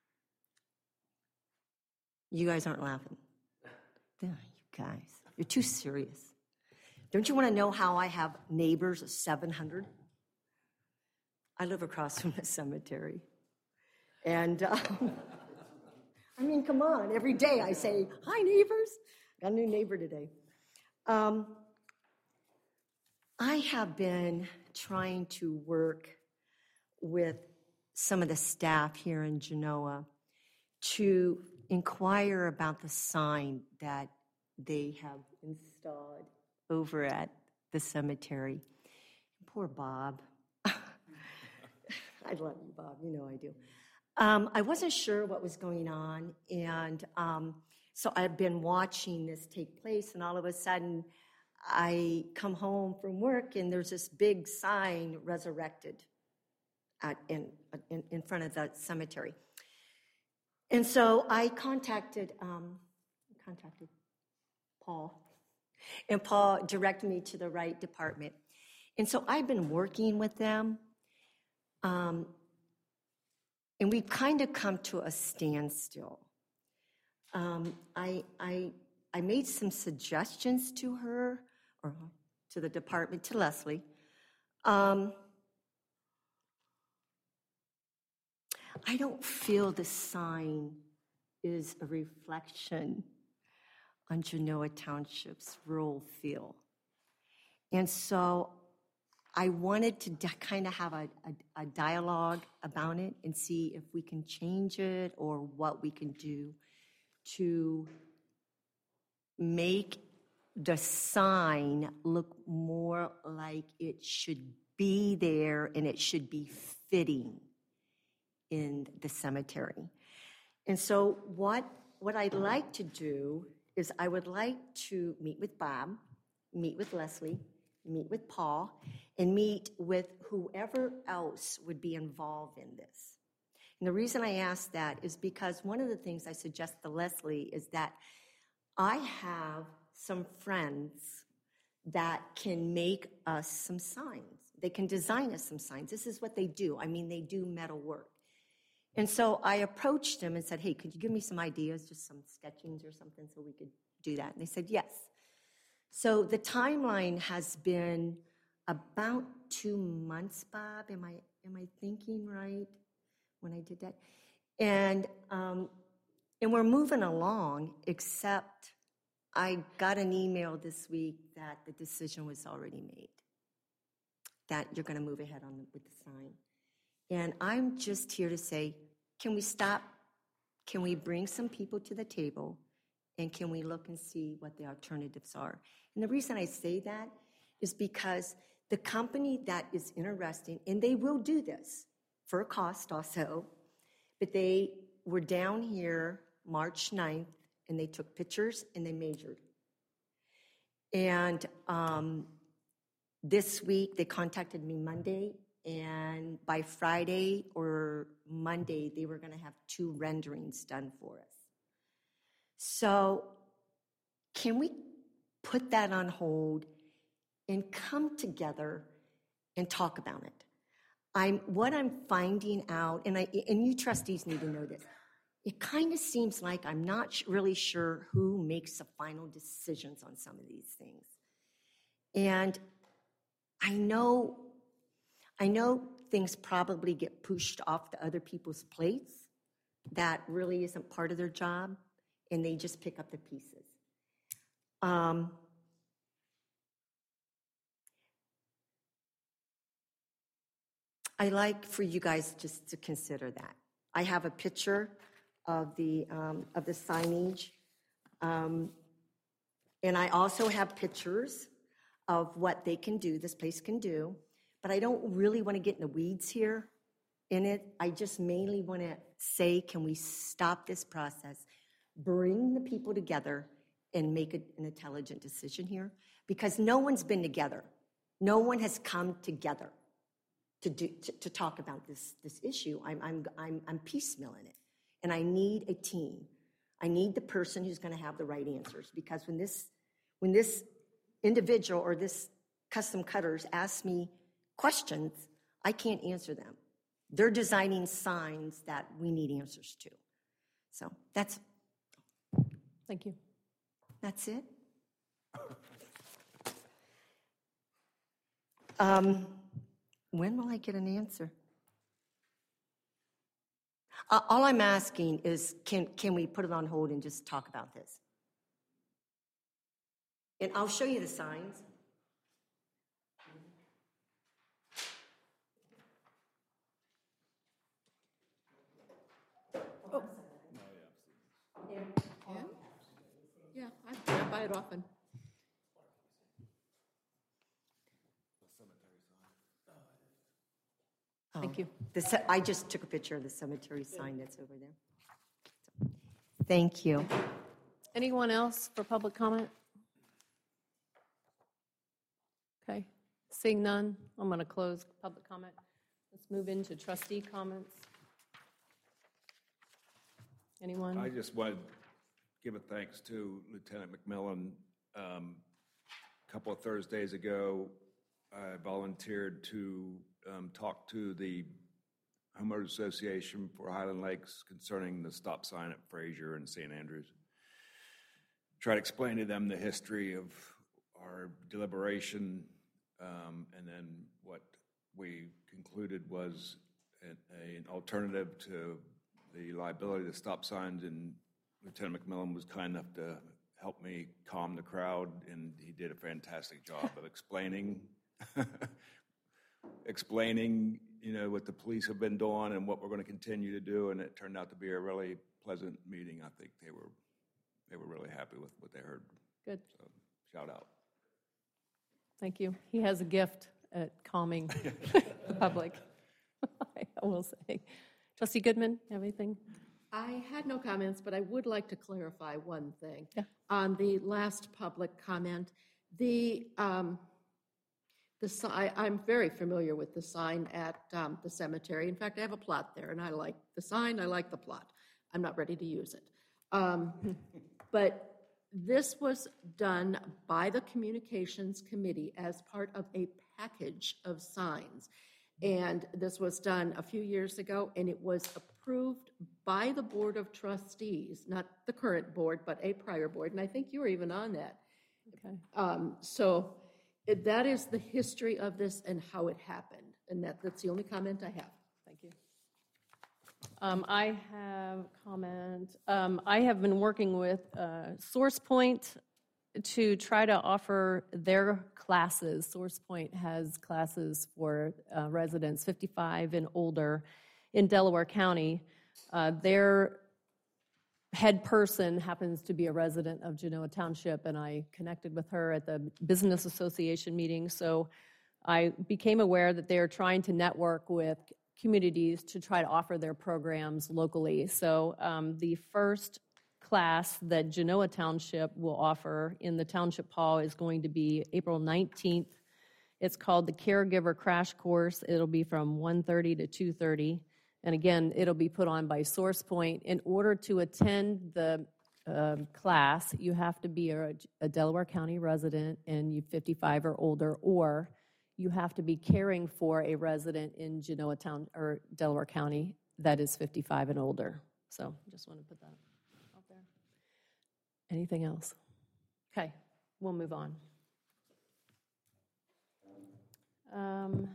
You guys aren't laughing. Yeah, you guys, you're too serious. Don't you want to know how I have neighbors of seven hundred? I live across from a cemetery. And, um, I mean, come on, every day I say, hi, neighbors. Got a new neighbor today. Um, I have been trying to work with some of the staff here in Genoa to inquire about the sign that they have installed over at the cemetery. Poor Bob. I love you, Bob. You know I do. Um, I wasn't sure what was going on, and um, so I've been watching this take place, and all of a sudden, I come home from work, and there's this big sign, resurrected, at, in, in, in front of the cemetery. And so I contacted, um, contacted Paul, and Paul directed me to the right department. And so I've been working with them, Um, and we've kind of come to a standstill. Um, I, I, I made some suggestions to her, or to the department, to Leslie. Um, I don't feel the sign is a reflection on Genoa Township's rural feel. And so I wanted to di- kind of have a, a, a dialogue about it and see if we can change it or what we can do to make the sign look more like it should be there and it should be fitting in the cemetery. And so what, what I'd like to do is I would like to meet with Bob, meet with Leslie, meet with Paul, and meet with whoever else would be involved in this. And the reason I ask that is because one of the things I suggest to Leslie is that I have some friends that can make us some signs. They can design us some signs. This is what they do. I mean, they do metal work. And so I approached them and said, hey, could you give me some ideas, just some sketchings or something so we could do that? And they said, yes. So the timeline has been about two months, Bob. Am I, am I thinking right when I did that? And, um, and we're moving along, except I got an email this week that the decision was already made, that you're going to move ahead on the, with the sign. And I'm just here to say, can we stop? Can we bring some people to the table? And can we look and see what the alternatives are? And the reason I say that is because the company that is interested, and they will do this for a cost also, but they were down here March ninth, and they took pictures and they measured. And um, this week, they contacted me Monday, and by Friday or Monday, they were going to have two renderings done for us. So can we put that on hold and come together and talk about it? I'm, what I'm finding out, and, I, and you trustees need to know this, it kind of seems like I'm not really sure who makes the final decisions on some of these things. And I know, I know things probably get pushed off to other people's plates that really isn't part of their job, and they just pick up the pieces. Um, I like for you guys just to consider that. I have a picture of the um, of the signage, um, and I also have pictures of what they can do, this place can do, but I don't really want to get in the weeds here in it. I just mainly want to say, can we stop this process, bring the people together, and make a, an intelligent decision here? Because no one's been together. No one has come together to do to, to talk about this, this issue. I'm, I'm, I'm, I'm piecemealing it. And I need a team. I need the person who's going to have the right answers. Because when this, when this individual or this custom cutters ask me questions, I can't answer them. They're designing signs that we need answers to. So that's, Thank you. that's it. Um, when will I get an answer? Uh, all I'm asking is, can, can we put it on hold and just talk about this? And I'll show you the signs. Oh. Yeah? Yeah, I I buy it often. Thank you. The ce- I just took a picture of the cemetery sign that's over there. So, thank you. Anyone else for public comment? Okay, seeing none, I'm going to close public comment. Let's move into trustee comments. Anyone? I just want to give a thanks to Lieutenant McMillan. Um, A couple of Thursdays ago, I volunteered to um, talk to the Homeowners Association for Highland Lakes concerning the stop sign at Fraser and Saint Andrews. Try to explain to them the history of our deliberation, um, and then what we concluded was an, an alternative to the liability of the stop signs, and Lieutenant McMillan was kind enough to help me calm the crowd, and he did a fantastic job of explaining explaining, you know, what the police have been doing and what we're going to continue to do, and it turned out to be a really pleasant meeting. I think they were they were really happy with what they heard. Good. So, shout out. Thank you. He has a gift at calming the public, I will say. Trustee Goodman, have anything? I had no comments, but I would like to clarify one thing. Yeah. On the last public comment, the, um, the si- I'm very familiar with the sign at um, the cemetery. In fact, I have a plot there, and I like the sign, I like the plot. I'm not ready to use it. Um, but this was done by the Communications Committee as part of a package of signs. And this was done a few years ago, and it was approved by the Board of Trustees, not the current board, but a prior board, and I think you were even on that. Okay. Um, so it, that is the history of this and how it happened, and that, that's the only comment I have. Thank you. Um, I have a comment. Um, I have been working with uh, SourcePoint to try to offer their classes. SourcePoint has classes for uh, residents fifty-five and older in Delaware County. Uh, their head person happens to be a resident of Genoa Township, and I connected with her at the Business Association meeting. So I became aware that they are trying to network with communities to try to offer their programs locally. So um, the first class that Genoa Township will offer in the Township Hall is going to be April nineteenth. It's called the Caregiver Crash Course. It'll be from one thirty to two thirty. And again, it'll be put on by SourcePoint. In order to attend the uh, class, you have to be a, a Delaware County resident and you fifty-five or older, or you have to be caring for a resident in Genoa Town or Delaware County that is fifty-five and older. So just want to put that out there. Anything else? Okay, we'll move on. Um,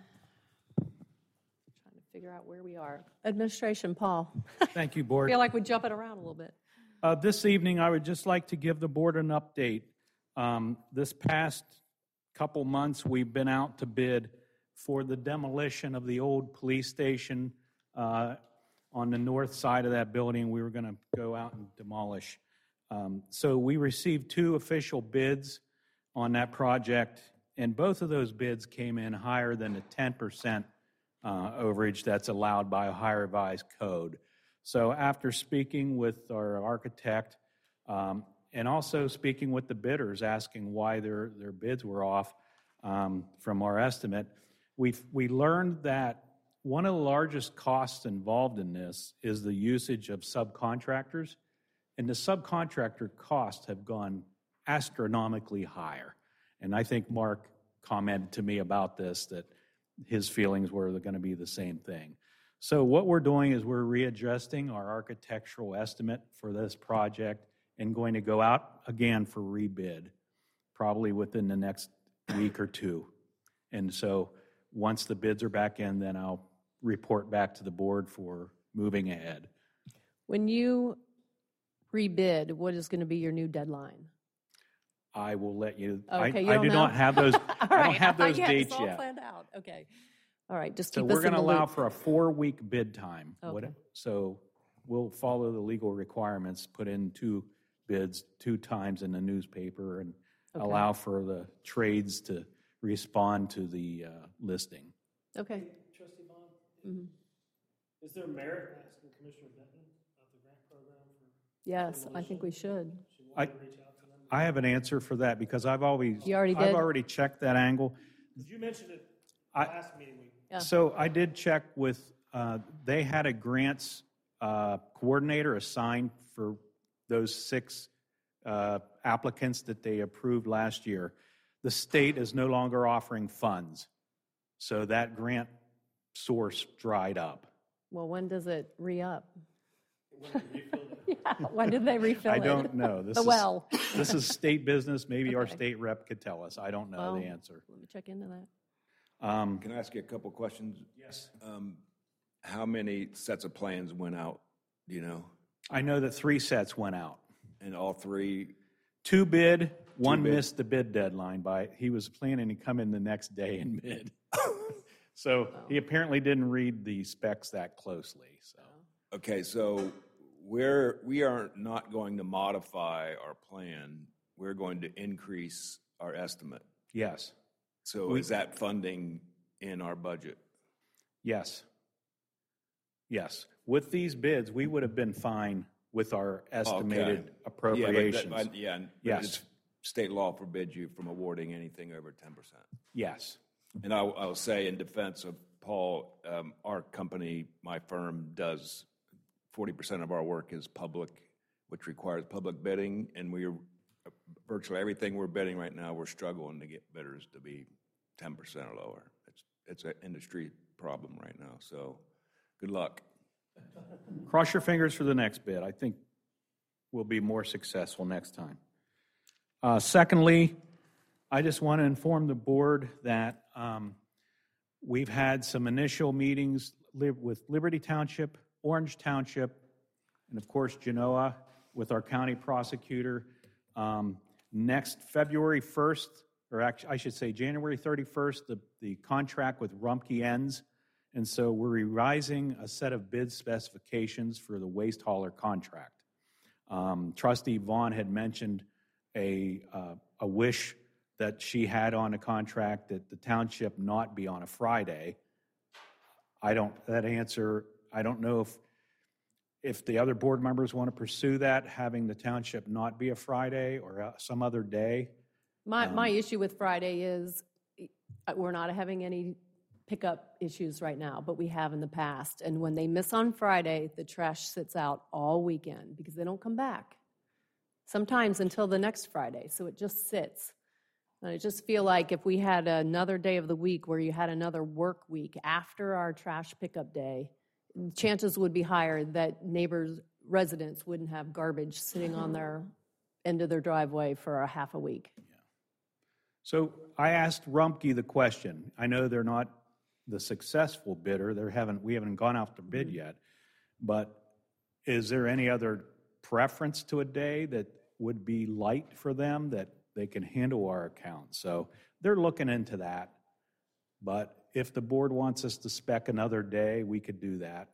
trying to figure out where we are. Administration, Paul. Thank you, I Board. feel like we're jumping around a little bit. Uh, This evening, I would just like to give the board an update. Um, This past couple months, we've been out to bid for the demolition of the old police station uh, on the north side of that building. We were going to go out and demolish. Um, So we received two official bids on that project, and both of those bids came in higher than the ten percent uh, overage that's allowed by Ohio Revised Code. So after speaking with our architect um, and also speaking with the bidders, asking why their, their bids were off um, from our estimate, we we learned that one of the largest costs involved in this is the usage of subcontractors, and the subcontractor costs have gone astronomically higher. And I think Mark commented to me about this, that his feelings were going to be the same thing. So what we're doing is we're readjusting our architectural estimate for this project and going to go out again for rebid, probably within the next week or two. And so once the bids are back in, then I'll report back to the board for moving ahead. When you rebid, what is going to be your new deadline? I will let you, Okay, I, you I don't do know? not have those, All I right, don't have I those thought you had dates this all yet. planned out. Okay. All right, just So keep we're us going in to the allow loop. for a four-week bid time. What- Okay. So we'll follow the legal requirements, put in two bids two times in the newspaper, and Okay. allow for the trades to respond to the uh, listing. Okay. Trustee Bond, Mhm. is there merit in asking Commissioner Benton about the grant program for Yes, I think we should. Should I- we reach out to them? I have an answer for that because I've always, You already I've did? already checked that angle. Because you mentioned it I- last meeting we. Yeah. So I did check with, uh, they had a grants uh, coordinator assigned for those six uh, applicants that they approved last year. The state is no longer offering funds, so that grant source dried up. Well, when does it re-up? Yeah, when did they refill it? I don't know. This The is- well. This is state business. Maybe our Okay. state rep could tell us. I don't know Well, the answer. Let me check into that. Um, Can I ask you a couple questions? Yes. Um, How many sets of plans went out, do you know? I know that three sets went out. And all three, Two bid, one bid. missed the bid deadline by, he was planning to come in the next day and bid. So he apparently didn't read the specs that closely, so. okay, so we're, we are not going to modify our plan. We're going to increase our estimate. Yes, So We- is that funding in our budget? yes. Yes. With these bids, we would have been fine with our estimated Okay. appropriations. Yeah, but that- yeah, but Yes. it's- state law forbids you from awarding anything over ten percent. Yes. And I, I will say in defense of Paul, um, our company, my firm, does forty percent of our work is public, which requires public bidding, and we're, virtually everything we're bidding right now, we're struggling to get bidders to be ten percent or lower. It's, it's an industry problem right now, so good luck. Cross your fingers for the next bid. I think we'll be more successful next time. Uh, Secondly, I just want to inform the board that um, we've had some initial meetings li- with Liberty Township, Orange Township, and of course Genoa with our county prosecutor. Um, Next February first, or actually I should say January thirty-first, the, the contract with Rumpke ends. And so we're revising a set of bid specifications for the waste hauler contract. Um, Trustee Vaughn had mentioned a, uh, a wish that she had on a contract that the township not be on a Friday. I don't, that answer, I don't know if, if the other board members want to pursue that, having the township not be a Friday or uh, some other day. My, my issue with Friday is uh, we're not having any pickup issues right now, but we have in the past. And when they miss on Friday, the trash sits out all weekend because they don't come back. Sometimes until the next Friday, so it just sits. And I just feel like if we had another day of the week where you had another work week after our trash pickup day, chances would be higher that neighbors, residents wouldn't have garbage sitting on their end of their driveway for a half a week. So I asked Rumpke the question. I know they're not the successful bidder. They haven't, we haven't gone out to bid yet. But is there any other preference to a day that would be light for them that they can handle our account? So they're looking into that. But if the board wants us to spec another day, we could do that.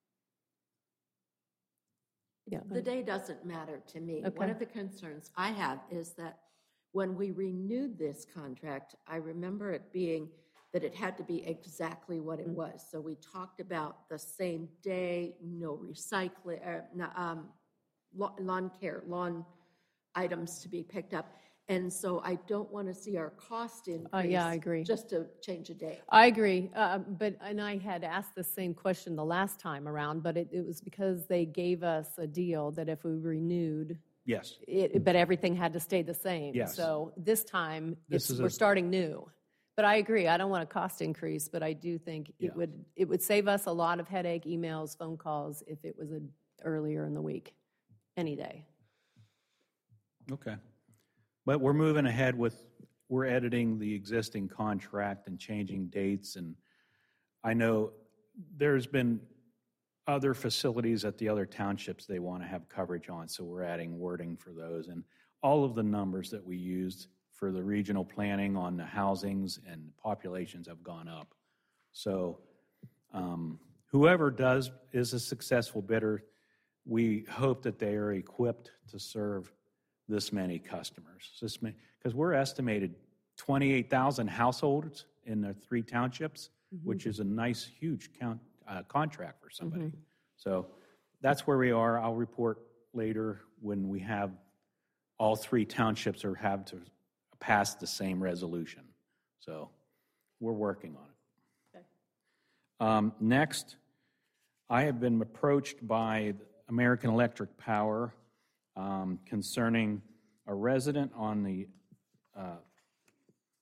Yeah. The day doesn't matter to me. Okay. One of the concerns I have is that when we renewed this contract, I remember it being that it had to be exactly what it was. So we talked about the same day, no recycling, uh, no, um, lawn lawn care, lawn items to be picked up. And so I don't want to see our cost increase. Uh, yeah, I agree. Just to change a day. I agree, uh, but, and I had asked the same question the last time around, but it, it was because they gave us a deal that if we renewed, Yes. it, but everything had to stay the same. Yes. So this time, This it's, is we're a- starting new. But I agree, I don't want a cost increase, but I do think Yeah. it would, it would save us a lot of headache, emails, phone calls if it was a, earlier in the week, any day. Okay. But we're moving ahead with, we're editing the existing contract and changing dates. And I know there's been other facilities at the other townships they want to have coverage on, so we're adding wording for those. And all of the numbers that we used for the regional planning on the housings and populations have gone up. So um, whoever does, is a successful bidder, we hope that they are equipped to serve this many customers. This many, because we're estimated twenty-eight thousand households in the three townships, which is a nice, huge count, uh, contract for somebody. So that's where we are. I'll report later when we have all three townships or have to pass the same resolution. So we're working on it. Okay. Um, next, I have been approached by American Electric Power um, concerning a resident on the uh,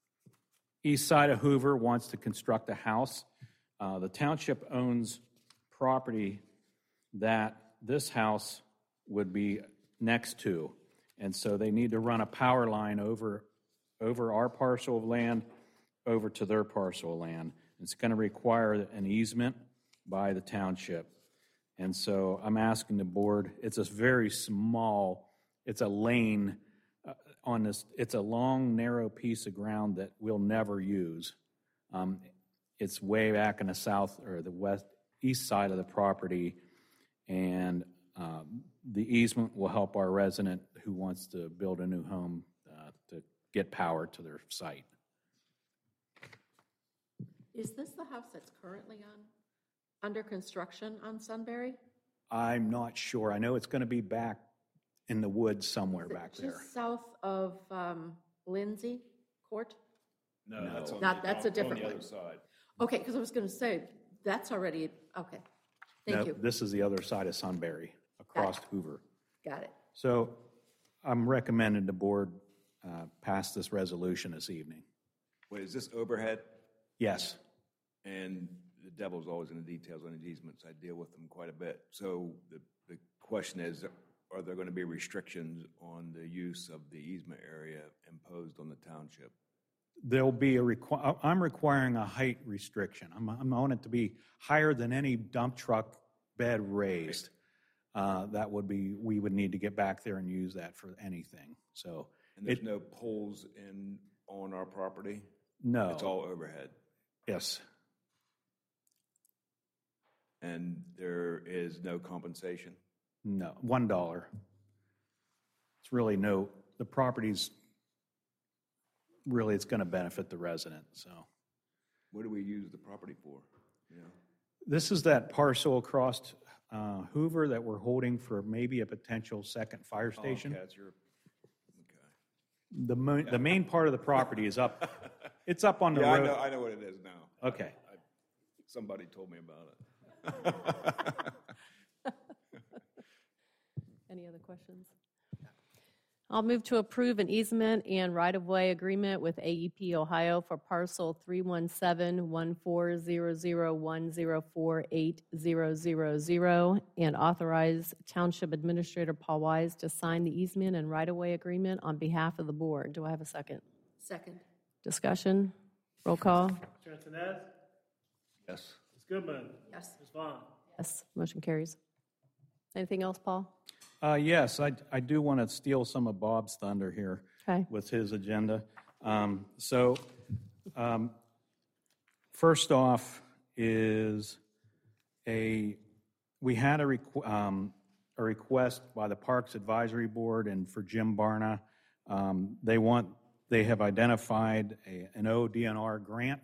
east side of Hoover wants to construct a house. Uh, the township owns property that this house would be next to. And so they need to run a power line over, over our parcel of land, over to their parcel of land. It's going to require an easement by the township. And so I'm asking the board, it's a very small, it's a lane uh, on this, it's a long, narrow piece of ground that we'll never use. Um, it's way back in the south or the west, east side of the property. And um, the easement will help our resident who wants to build a new home uh, to get power to their site. Is this the house that's currently on, under construction on Sunbury? I'm not sure. I know it's going to be back in the woods somewhere Is it back there. Just south of um, Lindsay Court? No, that's on Not- the, that's a on different the one. other side. Okay, because I was going to say, that's already, okay. Thank No, you. this is the other side of Sunbury, across Hoover. Got it. So I'm recommending the board uh, pass this resolution this evening. Wait, is this overhead? Yes. And the devil's always in the details on these easements. I deal with them quite a bit. So the, the question is, are there going to be restrictions on the use of the easement area imposed on the township? There'll be a, requ- I'm requiring a height restriction. I'm, I'm on it to be higher than any dump truck bed raised. Uh, that would be, we would need to get back there and use that for anything. So, And there's it- no poles in, on our property? no. It's all overhead. Yes. And there is no compensation? No, one dollar. It's really no, the property's, really, it's going to benefit the resident, so. What do we use the property for? You know? This is that parcel across uh, Hoover that we're holding for maybe a potential second fire station. Oh, okay, that's your, okay. The mo- the main part of the property is up, it's up on the Yeah, I road. know, I know what it is now. Okay. I, I, somebody told me about it. Any other questions? I'll move to approve an easement and right-of-way agreement with A E P Ohio for parcel three one seven, one four zero zero, one zero four eight zero zero zero and authorize Township Administrator Paul Wise to sign the easement and right-of-way agreement on behalf of the board. Do I have a second? Second. Discussion? Roll call? Mister Antoinette? Yes. Miz Goodman? Yes. Miz Vaughn? Yes, motion carries. Anything else, Paul? Uh, yes, I, I do want to steal some of Bob's thunder here Okay. with his agenda. Um, so, um, first off is a, we had a, requ- um, a request by the Parks Advisory Board and for Jim Barna. Um, they want, they have identified a, an O D N R grant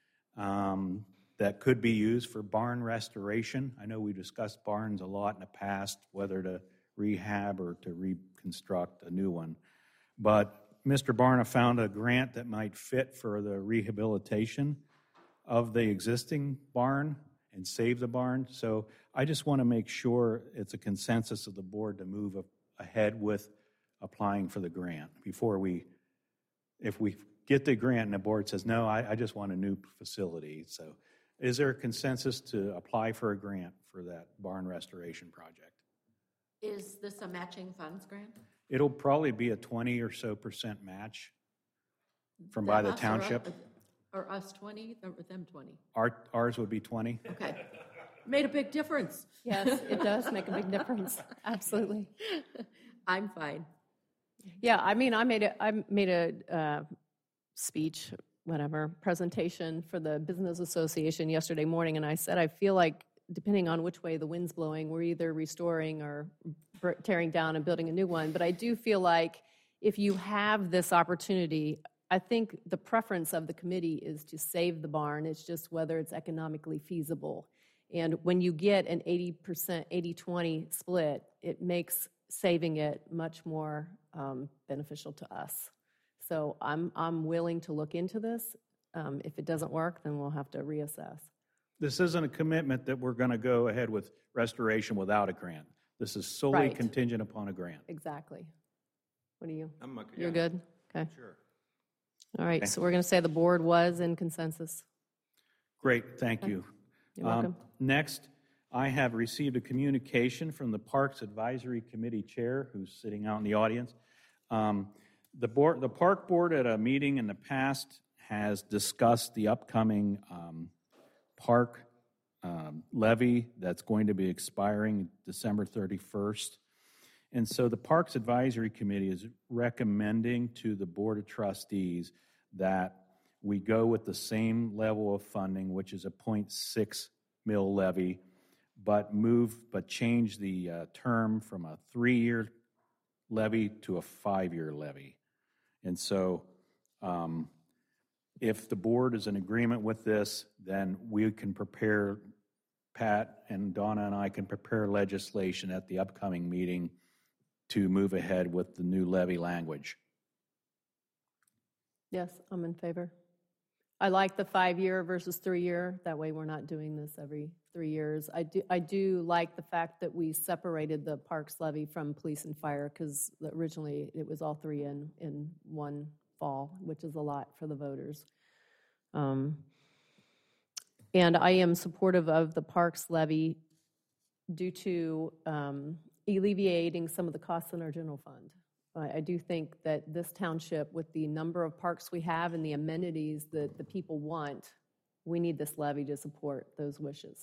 um, that could be used for barn restoration. I know we discussed barns a lot in the past, whether to rehab or to reconstruct a new one. But Mister Barna found a grant that might fit for the rehabilitation of the existing barn and save the barn. So I just want to make sure it's a consensus of the board to move a- ahead with applying for the grant before we, if we get the grant and the board says, no, I, I just want a new facility. So is there a consensus to apply for a grant for that barn restoration project? Is this a matching funds grant? It'll probably be a twenty or so percent match from by the Us or us- township. Or us twenty, or them twenty? Our, ours would be twenty. Okay. Made a big difference. Yes, it does make a big difference. Absolutely. I'm fine. Yeah, I mean, I made a, I made a uh, speech, whatever, presentation for the Business Association yesterday morning, and I said, I feel like depending on which way the wind's blowing, we're either restoring or br- tearing down and building a new one. But I do feel like if you have this opportunity, I think the preference of the committee is to save the barn. It's just whether it's economically feasible. And when you get an eighty percent, eighty twenty split, it makes saving it much more um, beneficial to us. So I'm, I'm willing to look into this. Um, if it doesn't work, then we'll have to reassess. This isn't a commitment that we're going to go ahead with restoration without a grant. This is solely Right. contingent upon a grant. Exactly. What do you? I'm okay. You're yeah. good? Okay. Sure. All right, Okay. so we're going to say the board was in consensus. Great, thank you. You're Um, welcome. Next, I have received a communication from the Parks Advisory Committee Chair, who's sitting out in the audience. Um, the board, the Park Board at a meeting in the past has discussed the upcoming um, park um, levy that's going to be expiring December thirty-first. And so the Parks Advisory Committee is recommending to the Board of Trustees that we go with the same level of funding, which is a zero point six mil levy, but move, but change the uh, term from a three-year levy to a five-year levy. And so um, if the board is in agreement with this, then we can prepare, Pat and Donna and I can prepare legislation at the upcoming meeting to move ahead with the new levy language. Yes, I'm in favor. I like the five-year versus three-year. That way we're not doing this every three years. I do, I do like the fact that we separated the parks levy from police and fire, because originally it was all three in, in one fall, which is a lot for the voters. Um, and I am supportive of the parks levy due to um, alleviating some of the costs in our general fund. I do think that this township, with the number of parks we have and the amenities that the people want, we need this levy to support those wishes.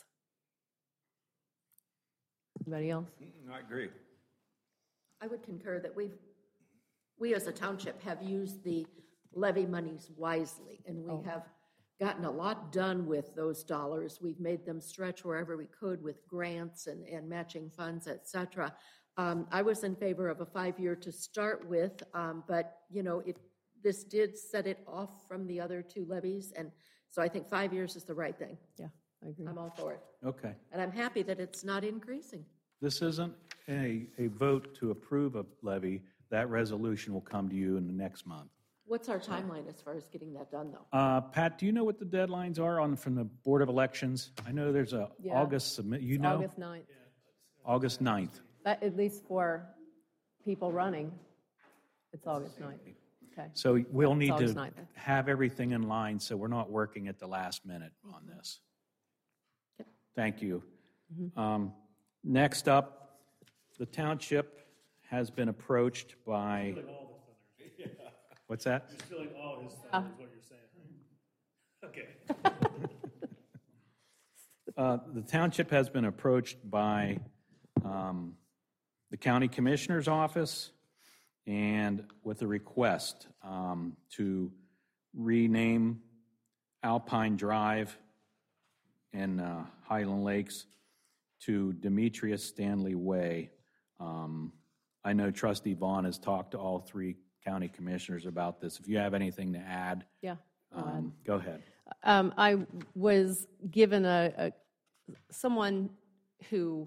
Anybody else? I agree. I would concur that we've, we as a township have used the levy monies wisely, and we Oh. have gotten a lot done with those dollars. We've made them stretch wherever we could with grants and, and matching funds, et cetera. Um, I was in favor of a five-year to start with, um, but, you know, it, this did set it off from the other two levies, and so I think five years is the right thing. Yeah, I agree. I'm all for it. Okay. And I'm happy that it's not increasing. This isn't a, a vote to approve a levy. That resolution will come to you in the next month. What's our timeline as far as getting that done, though? Uh, Pat, do you know what the deadlines are on from the Board of Elections? I know there's a Yeah. August submit, you It's know? August ninth, August ninth. That- at least for people running, it's August ninth. Okay. So we'll need August to ninth. have everything in line, so we're not working at the last minute on this. Thank you. Um, Next up, the township has been approached by, what's that? You're stealing all his thunder, is what you're saying. Okay. Uh, The township has been approached by um, the county commissioner's office and with a request um, to rename Alpine Drive in uh, Highland Lakes to Demetrius Stanley Way. Um, I know Trustee Vaughn has talked to all three county commissioners about this. If you have anything to add, Yeah. I'll add. um, go ahead. Um, I was given a, a, someone who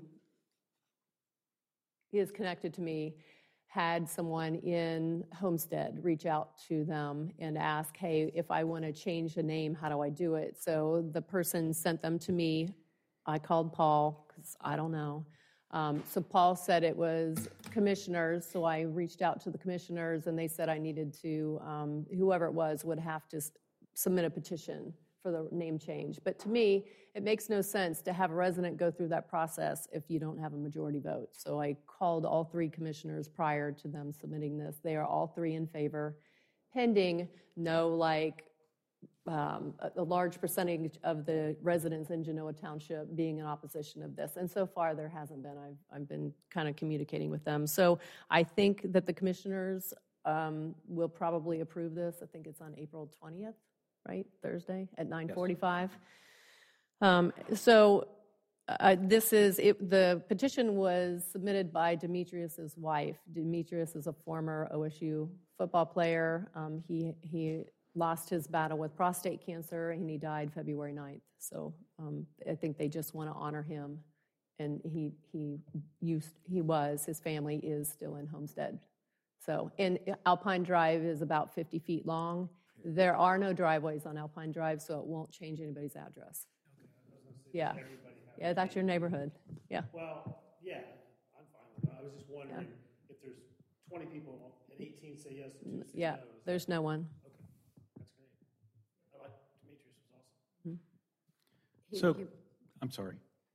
is connected to me had someone in Homestead reach out to them and ask, hey, if I want to change the name, how do I do it? So the person sent them to me. I called Paul, because I don't know. Um, so Paul said it was commissioners, so I reached out to the commissioners, and they said I needed to, um, whoever it was would have to s- submit a petition for the name change. But to me, it makes no sense to have a resident go through that process if you don't have a majority vote. So I called all three commissioners prior to them submitting this. They are all three in favor, pending no, like, um, a, a large percentage of the residents in Genoa Township being in opposition of this. And so far, there hasn't been. I've, I've been kind of communicating with them. So I think that the commissioners um, will probably approve this. I think it's on April twentieth, right? Thursday at nine forty-five. Um, so uh, this is, it, the petition was submitted by Demetrius's wife. Demetrius is a former O S U football player. Um, he, he lost his battle with prostate cancer, and he died February ninth. So um, I think they just want to honor him. And he, he used, he was, his family is still in Homestead. So, and Alpine Drive is about fifty feet long. There are no driveways on Alpine Drive, so it won't change anybody's address. Yeah, yeah, that's your neighborhood, yeah. Well, yeah, I'm fine with that. I was just wondering if there's twenty people and eighteen say yes and two say Yeah, no. there's no one. Okay, that's great. I like, Demetrius was awesome. He- So, he- I'm sorry.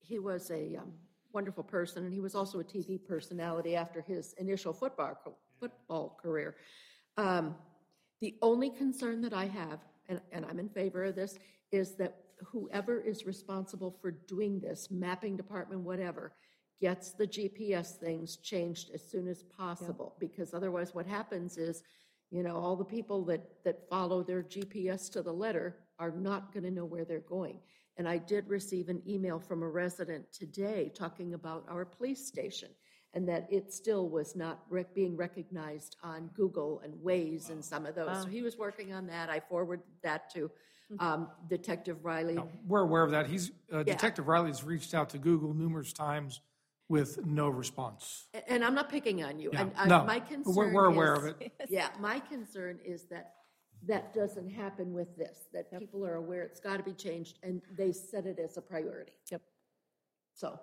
he was a um, wonderful person, and he was also a T V personality after his initial football football career. Um, the only concern that I have, and, and I'm in favor of this, is that whoever is responsible for doing this, mapping department, whatever, gets the G P S things changed as soon as possible, because otherwise what happens is, you know, all the people that, that follow their G P S to the letter are not going to know where they're going. And I did receive an email from a resident today talking about our police station, and that it still was not rec- being recognized on Google and Waze and some of those. Wow. So he was working on that. I forwarded that to um, Detective Riley. No, we're aware of that. He's, uh, Yeah. Detective Riley's reached out to Google numerous times with no response. A- And I'm not picking on you. Yeah. And uh, No, my but concern we're- we're aware is- of it. Yeah, my concern is that that doesn't happen with this, that people are aware it's got to be changed, and they set it as a priority. Yep. So,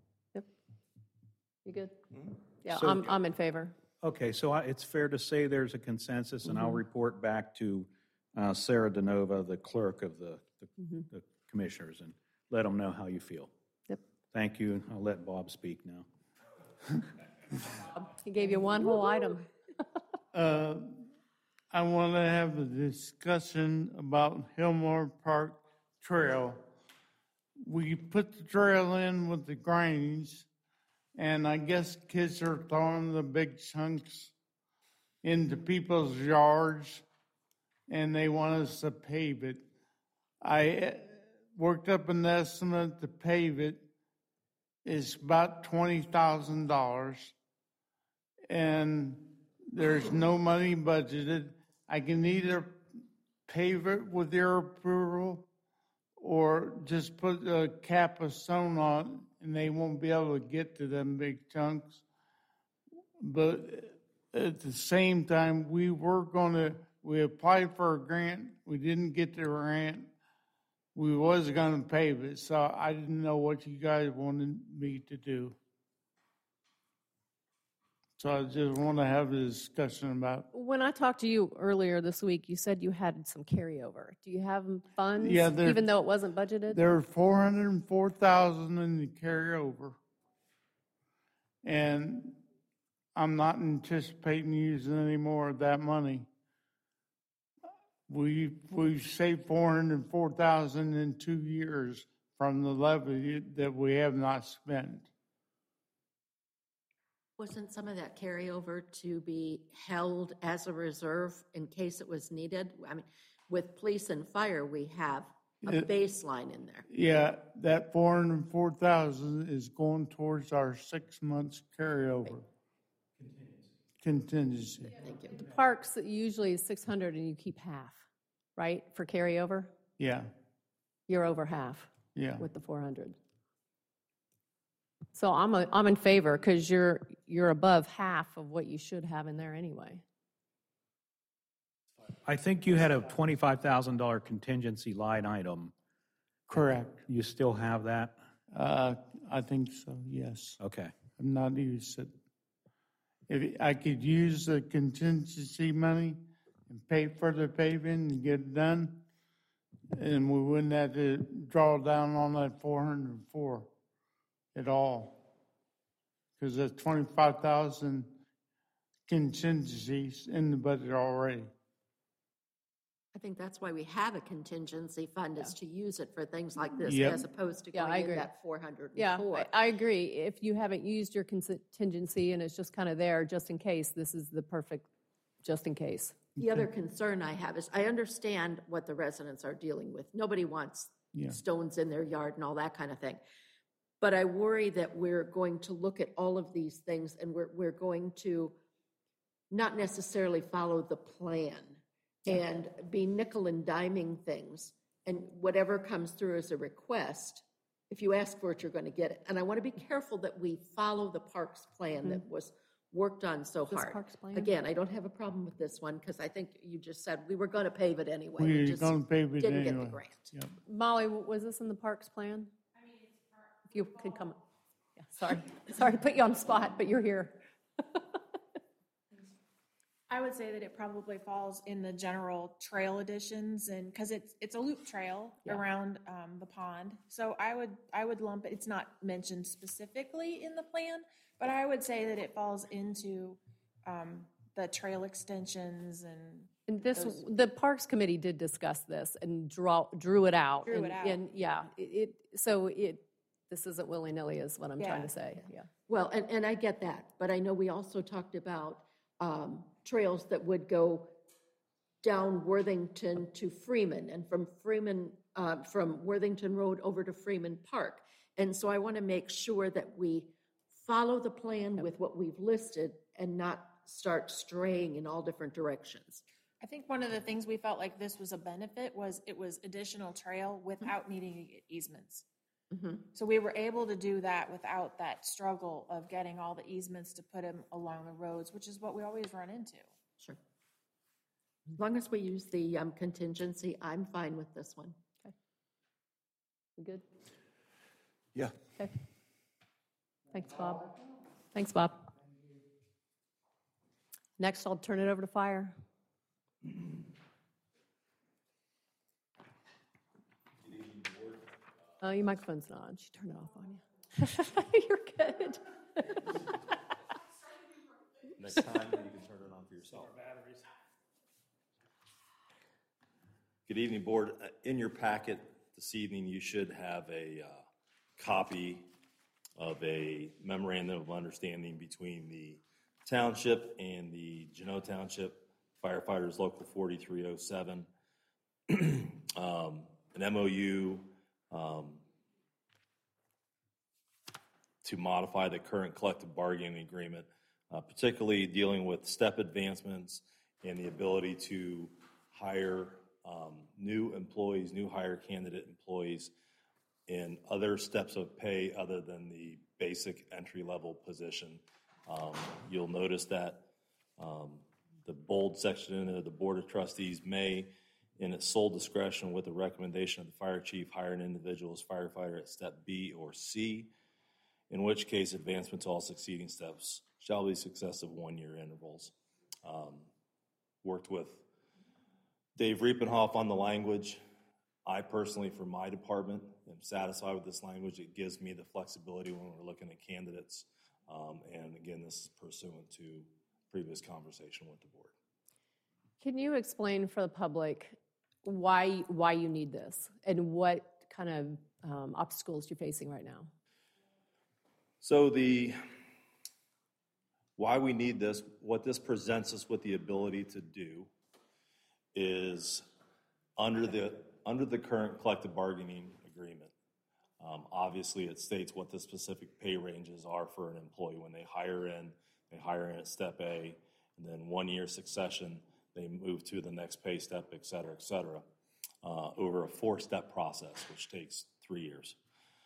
You good? Yeah, So- I'm, I'm in favor. Okay, so I- it's fair to say there's a consensus, and I'll report back to uh, Sarah DeNova, the clerk of the the- the commissioners, and let them know how you feel. Yep. Thank you. I'll let Bob speak now. He gave you one whole item. Uh, I want to have a discussion about Hillmore Park Trail. We put the trail in with the grannies, and I guess kids are throwing the big chunks into people's yards, and they want us to pave it. I uh, worked up an estimate to pave it. It's about twenty thousand dollars, and there's no money budgeted. I can either pave it with your approval or just put a cap of stone on it, and they won't be able to get to them big chunks. But at the same time, we were gonna, we applied for a grant, we didn't get the grant. We was gonna pave it, so I didn't know what you guys wanted me to do. So I just want to have a discussion about. When I talked to you earlier this week, you said you had some carryover. Do you have funds, Yeah, there- even though it wasn't budgeted? There are four hundred and four thousand in the carryover. And I'm not anticipating using any more of that money. We, we've saved four hundred and four thousand in two years from the levy that we have not spent. wasn't some of that carryover to be held as a reserve in case it was needed? I mean, with police and fire, we have a It- baseline in there. Yeah, that four hundred and four thousand is going towards our six months carryover. Contingency. Thank you. The parks usually is six hundred and you keep half, right, for carryover? Yeah, You're over half yeah. with the four hundred. So I'm, a, I'm in favor because you're, you're above half of what you should have in there anyway. I think you had a twenty-five thousand dollars contingency line item. Correct. You still have that? Uh, I think so, yes. Okay. I've not used it. If I could use the contingency money and pay for the paving and get it done, and we wouldn't have to draw down on that four hundred and four at all. Because there's twenty-five thousand contingencies in the budget already. I think that's why we have a contingency fund, is to use it for things like this, Yep. as opposed to Yeah, I going in agree. that four hundred and Yeah, four. I, I agree. If you haven't used your contingency and it's just kind of there just in case, this is the perfect just in case. The other concern I have is, I understand what the residents are dealing with. Nobody wants Yeah. stones in their yard and all that kind of thing. But I worry that we're going to look at all of these things and we're, we're going to not necessarily follow the plan and be nickel and diming things. And whatever comes through as a request, if you ask for it, you're going to get it. And I want to be careful that we follow the parks plan that was worked on so This hard. parks plan? Again, I don't have a problem with this one because I think you just said we were going to pave it anyway. We We're just gonna pave it didn't get the anyway. grant. Yep. Molly, was this in the parks plan? If you could come, yeah, sorry, sorry to put you on the spot, but you're here. I I would say that it probably falls in the general trail additions, and because it's it's a loop trail Yeah. around um, the pond. So I would I would lump it. It's not mentioned specifically in the plan, but I would say that it falls into um, the trail extensions and. And this, those- the Parks Committee did discuss this and draw, drew it out. Drew it and- out. And, yeah, it, it- so it, this isn't willy-nilly is what I'm trying Yeah. to say, yeah. Well, and, and I get that, but I know we also talked about um, trails that would go down Worthington to Freeman, and from Freeman, uh, from Worthington Road over to Freeman Park. And so I want to make sure that we follow the plan with what we've listed and not start straying in all different directions. I think one of the things we felt like this was a benefit was it was additional trail without needing to get easements. Mhm. So we were able to do that without that struggle of getting all the easements to put them along the roads, which is what we always run into. Sure. As long as we use the um, contingency, I'm fine with this one. We good? Yeah. Okay. Thanks, Bob. Thanks, Bob. Next, I'll turn it over to fire. Oh, your microphone's not on. She turned it off on you. You're good. Next time, you can turn it on for yourself. Good evening, Board. Uh, In your packet this evening, you should have a uh, copy of a memorandum of understanding between the township and the Genoa Township Firefighters Local forty-three oh seven. um, an M O U um, to modify the current collective bargaining agreement, uh, particularly dealing with step advancements and the ability to hire um, new employees, new hire candidate employees in other steps of pay other than the basic entry-level position. Um, you'll notice that um, the bold section of the Board of Trustees may, in its sole discretion with the recommendation of the fire chief, hire an individual as firefighter at step B or C, in which case advancement to all succeeding steps shall be successive one-year intervals. Um, worked with Dave Riepenhoff on the language. I personally, for my department, am satisfied with this language. It gives me the flexibility when we're looking at candidates. Um, and again, this is pursuant to previous conversation with the board. Can you explain for the public why, why you need this and what kind of um, obstacles you're facing right now? So the why we need this, what this presents us with the ability to do is under the under the current collective bargaining agreement. Um, obviously, it states what the specific pay ranges are for an employee when they hire in. They hire in at step A, and then one year succession, they move to the next pay step, et cetera, et cetera, uh, over a four-step process, which takes three years.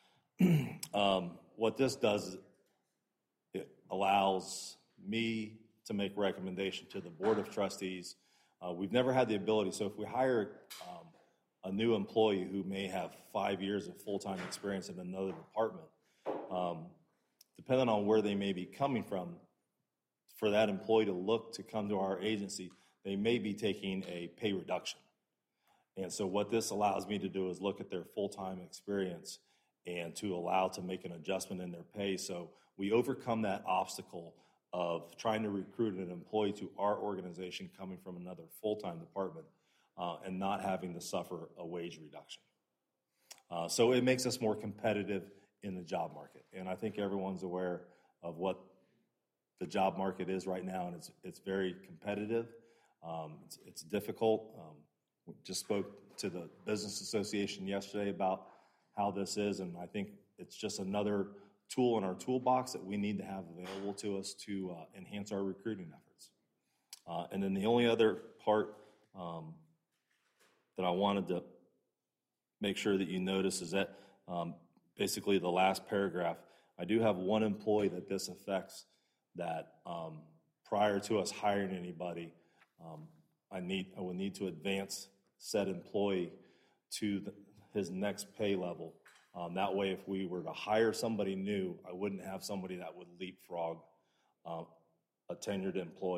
um, what this does is it allows me to make recommendation to the Board of Trustees. Uh, we've never had the ability, so if we hire um, a new employee who may have five years of full-time experience in another department, um, depending on where they may be coming from, for that employee to look to come to our agency, they may be taking a pay reduction. And so what this allows me to do is look at their full-time experience and to allow to make an adjustment in their pay. So we overcome that obstacle of trying to recruit an employee to our organization coming from another full-time department uh, and not having to suffer a wage reduction. Uh, so it makes us more competitive in the job market. And I think everyone's aware of what the job market is right now, and it's it's very competitive. Um, it's, it's difficult. Um, we just spoke to the Business Association yesterday about how this is, and I think it's just another tool in our toolbox that we need to have available to us to uh, enhance our recruiting efforts. Uh, and then the only other part um, that I wanted to make sure that you notice is that um, basically the last paragraph, I do have one employee that this affects that um, prior to us hiring anybody, um, I need I would need to advance said employee to the, his next pay level. Um, that way, if we were to hire somebody new, I wouldn't have somebody that would leapfrog uh, a tenured employee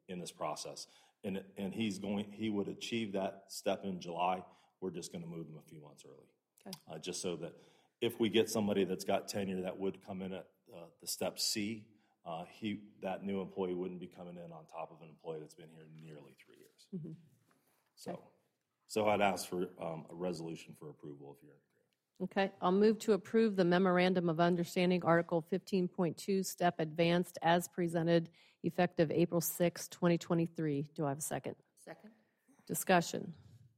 in this process. And, and he's going, he would achieve that step in July. We're just going to move him a few months early. Okay. Uh, just so that if we get somebody that's got tenure that would come in at uh, the step C, uh, he, that new employee wouldn't be coming in on top of an employee that's been here nearly three years. Mm-hmm. So, so I'd ask for um, a resolution for approval if you're in agreement. Okay, I'll move to approve the Memorandum of Understanding, Article fifteen point two, Step Advanced, as presented, effective April sixth, twenty twenty-three. Do I have a second? Second. Discussion.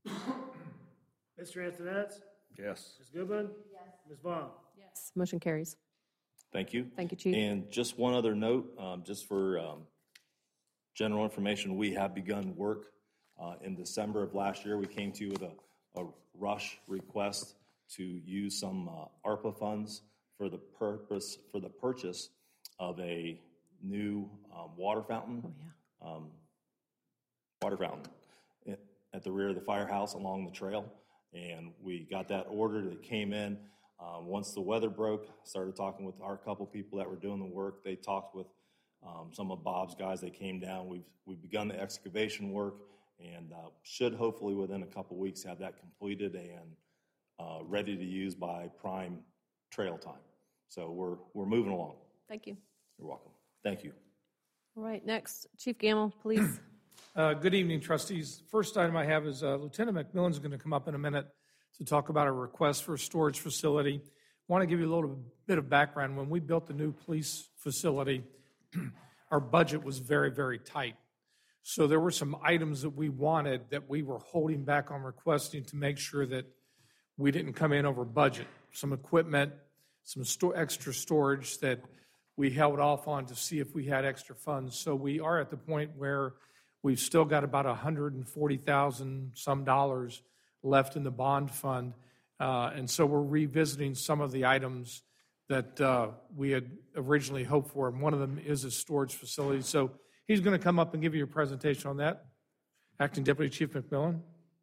Mister Antoinette? Yes. Miz Goodman? Yes. Miz Vaughn? Yes. Motion carries. Thank you. Thank you, Chief. And just one other note, um, just for um, general information, we have begun work uh, in December of last year. We came to you with a, a rush request to use some uh, ARPA funds for the purpose for the purchase of a new um, water fountain. Oh, yeah. Um, water fountain at, at the rear of the firehouse along the trail, and we got that ordered. It came in. Um, once the weather broke, started talking with our couple people that were doing the work. They talked with um, some of Bob's guys. They came down. We've we've begun the excavation work, and uh, should hopefully within a couple weeks have that completed and uh, ready to use by prime trail time. So we're we're moving along. Thank you. You're welcome. Thank you. All right, next, Chief Gamble, please. Uh, Good evening, trustees. First item I have is uh, Lieutenant McMillan's going to come up in a minute to talk about a request for a storage facility. Want to give you a little bit of background. When we built the new police facility, our budget was very, very tight. So there were some items that we wanted that we were holding back on requesting to make sure that we didn't come in over budget. Some equipment, some sto- extra storage that we held off on to see if we had extra funds. So we are at the point where we've still got about one hundred forty thousand some dollars left in the bond fund. Uh, and so we're revisiting some of the items that uh, we had originally hoped for, and one of them is a storage facility. So he's going to come up and give you a presentation on that. Acting Deputy Chief McMillan.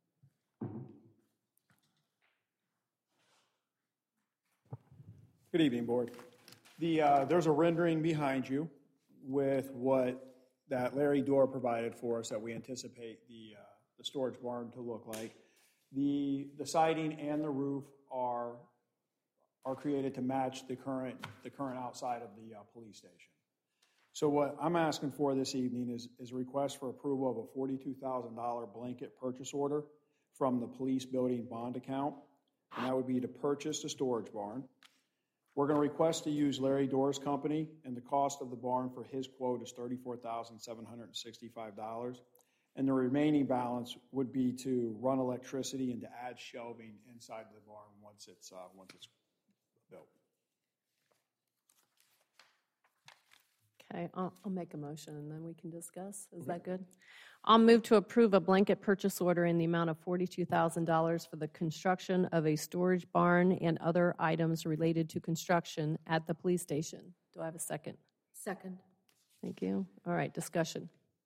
Good evening, Board. The, uh, there's a rendering behind you with what that Larry Dorr provided for us that we anticipate the, uh, the storage barn to look like. The, the siding and the roof are, are created to match the current, the current outside of the uh, police station. So what I'm asking for this evening is, is a request for approval of a forty-two thousand dollars blanket purchase order from the police building bond account, and that would be to purchase the storage barn. We're going to request to use Larry Dorr's company, and the cost of the barn for his quote is thirty-four thousand seven hundred sixty-five dollars. And the remaining balance would be to run electricity and to add shelving inside the barn once it's, uh, once it's built. Okay, I'll, I'll make a motion and then we can discuss. Is that good? I'll move to approve a blanket purchase order in the amount of forty-two thousand dollars for the construction of a storage barn and other items related to construction at the police station. Do I have a second? Second. Thank you. All right, discussion.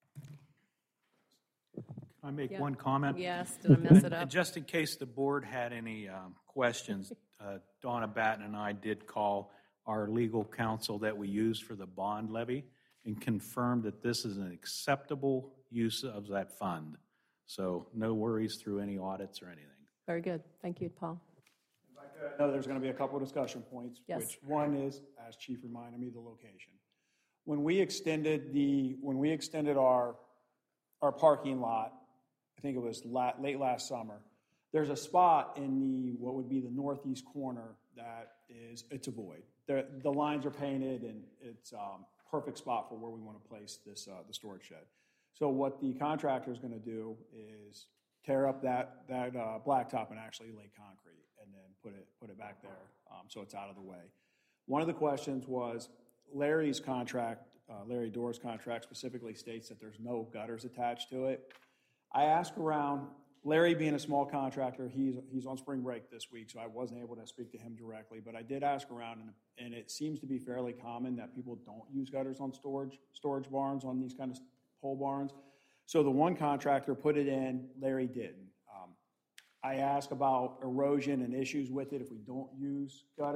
Can I make Yeah. one comment? Yes, did I mess it And- up? and Just in case the board had any um, questions, uh, Donna Batten and I did call our legal counsel that we use for the bond levy and confirmed that this is an acceptable use of that fund. So no worries through any audits or anything. Very good. Thank you, Paul. I know there's going to be a couple of discussion points, Yes. which one is, as Chief reminded me, the location. When we extended the, when we extended our, our parking lot, I think it was la- late last summer, there's a spot in the, what would be the northeast corner that is, it's a void. The, the lines are painted and it's um perfect spot for where we want to place this, uh, the storage shed. So what the contractor is going to do is tear up that, that uh, blacktop and actually lay concrete and then put it, put it back there um, so it's out of the way. One of the questions was Larry's contract, uh, Larry Dorr's contract specifically states that there's no gutters attached to it. I asked around, Larry being a small contractor, he's, he's on spring break this week, so I wasn't able to speak to him directly, but I did ask around, and, and it seems to be fairly common that people don't use gutters on storage, storage barns, on these kind of pole barns. So the one contractor put it in, Larry didn't. Um, I asked about erosion and issues with it if we don't use gutters,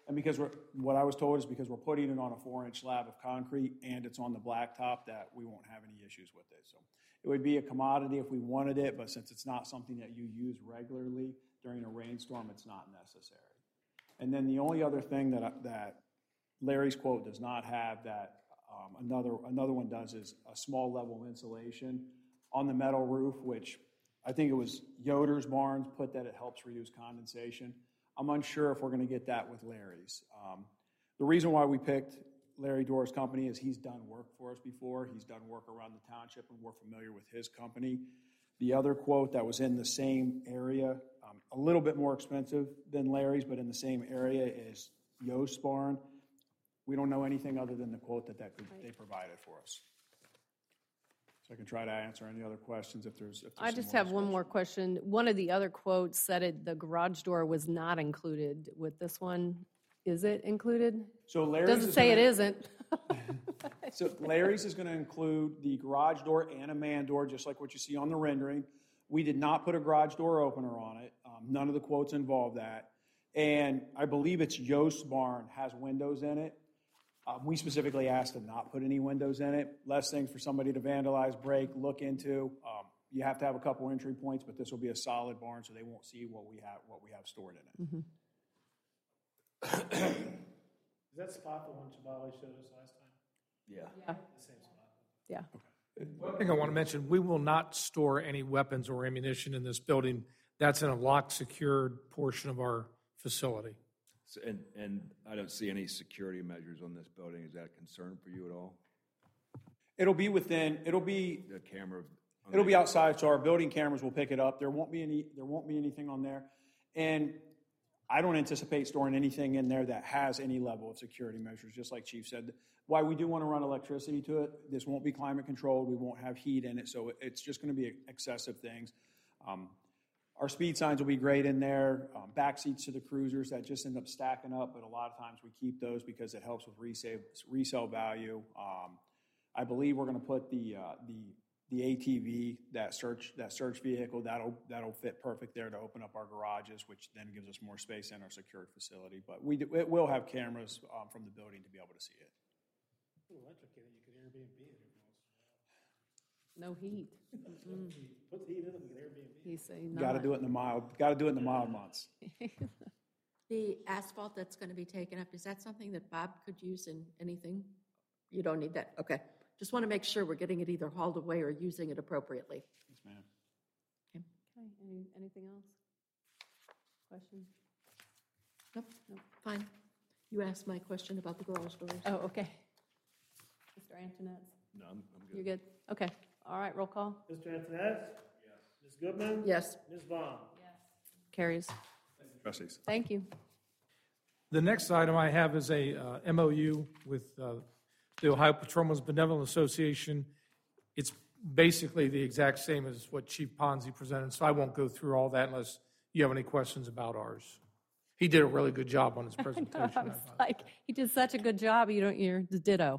And because we're, what I was told is because we're putting it on a four-inch slab of concrete and it's on the blacktop, that we won't have any issues with it. So it would be a commodity if we wanted it, but since it's not something that you use regularly during a rainstorm, it's not necessary. And then the only other thing that, I- that Larry's quote does not have that um, another, another one does is a small level insulation on the metal roof, which I think it was Yoder's Barnes put that it helps reduce condensation. I'm unsure if we're going to get that with Larry's. Um, the reason why we picked Larry Doerr's company is he's done work for us before. He's done work around the township, and we're familiar with his company. The other quote that was in the same area, um, a little bit more expensive than Larry's, but in the same area, is Yost Barn. We don't know anything other than the quote that, that could, they provided for us. So I can try to answer any other questions if there's. If there's I some just more have one more question. One of the other quotes said it, the garage door was not included. With this one, is it included? So Larry's Doesn't is say it gonna- isn't. So Larry's is going to include the garage door and a man door, just like what you see on the rendering. We did not put a garage door opener on it. Um, none of the quotes involve that. And I believe it's Yost Barn has windows in it. Um, we specifically asked to not put any windows in it. Less things for somebody to vandalize, break, look into. Um, you have to have a couple entry points, but this will be a solid barn, so they won't see what we have what we have stored in it. Mm-hmm. Is that spot the one Shabali showed us last time? Yeah. Yeah. The same spot. Yeah. One thing I want to mention, we will not store any weapons or ammunition in this building. That's in a locked, secured portion of our facility. So, and, and I don't see any security measures on this building. Is that a concern for you at all? It'll be within. It'll be. The camera. It'll be outside, so our building cameras will pick it up. There won't be any. There won't be anything on there, and I don't anticipate storing anything in there that has any level of security measures. Just like Chief said, why we do want to run electricity to it. This won't be climate controlled. We won't have heat in it, so it's just going to be excessive things. Um, Our speed signs will be great in there, um, back seats to the cruisers that just end up stacking up, but a lot of times we keep those because it helps with resale, resale value. Um, I believe we're going to put the, uh, the, the A T V, that search, that search vehicle, that'll, that'll fit perfect there to open up our garages, which then gives us more space in our secured facility. But we, do, it will have cameras um, from the building to be able to see it. Electric, you could Airbnb it. No heat. Mm-mm. Put the heat in it, we can Airbnb. He's saying not. Got to do it in the mild, got to do it in the mild months. The asphalt that's going to be taken up, is that something that Bob could use in anything? You don't need that? Okay. Just want to make sure we're getting it either hauled away or using it appropriately. Yes, ma'am. Okay, Any, anything else? Questions? Nope, nope, fine. You asked my question about the garage doors. Oh, okay. Mister Antoinette? No, I'm, I'm good. You're good? Okay. All right, roll call. Mister Antoinette? Yes. Miz Goodman? Yes. Miz Vaughn? Carries. Trustees. Thank you. The next item I have is a uh, M O U with uh, the Ohio Patrolmen's Benevolent Association. It's basically the exact same as what Chief Ponzi presented, so I won't go through all that unless you have any questions about ours. He did a really good job on his presentation. I was like, he did such a good job, you don't, you're the ditto.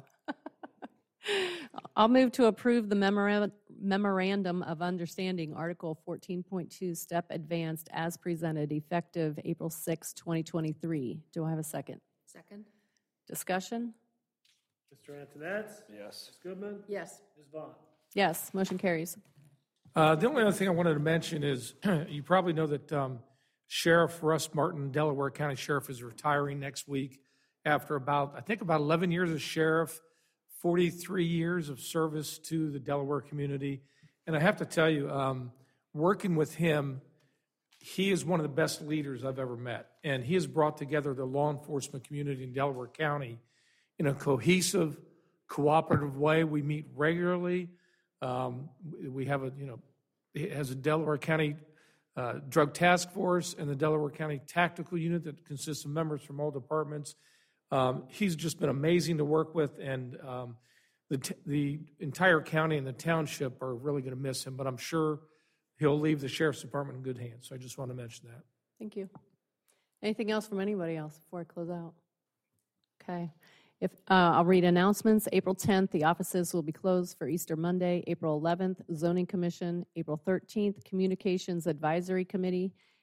I'll move to approve the memora- memorandum of understanding, Article fourteen point two, Step Advanced, as presented, effective April sixth, twenty twenty-three. Do I have a second? Second? Discussion? Mister Antoinette? Yes. Miz Goodman? Yes. Miz Vaughn? Yes, motion carries. Uh, the only other thing I wanted to mention is you probably know that um, Sheriff Russ Martin, Delaware County Sheriff, is retiring next week after about, I think, about eleven years as sheriff, forty-three years of service to the Delaware community. And I have to tell you, um, working with him, he is one of the best leaders I've ever met. And he has brought together the law enforcement community in Delaware County in a cohesive, cooperative way. We meet regularly. Um, we have a, you know, it has a Delaware County uh, Drug Task Force and the Delaware County Tactical Unit that consists of members from all departments. Um, he's just been amazing to work with, and um, the, t- the entire county and the township are really going to miss him, but I'm sure he'll leave the Sheriff's Department in good hands. So I just want to mention that. Thank you. Anything else from anybody else before I close out? Okay. If uh, I'll read announcements. April tenth, the offices will be closed for Easter Monday. April eleventh, Zoning Commission. April thirteenth, Communications Advisory Committee.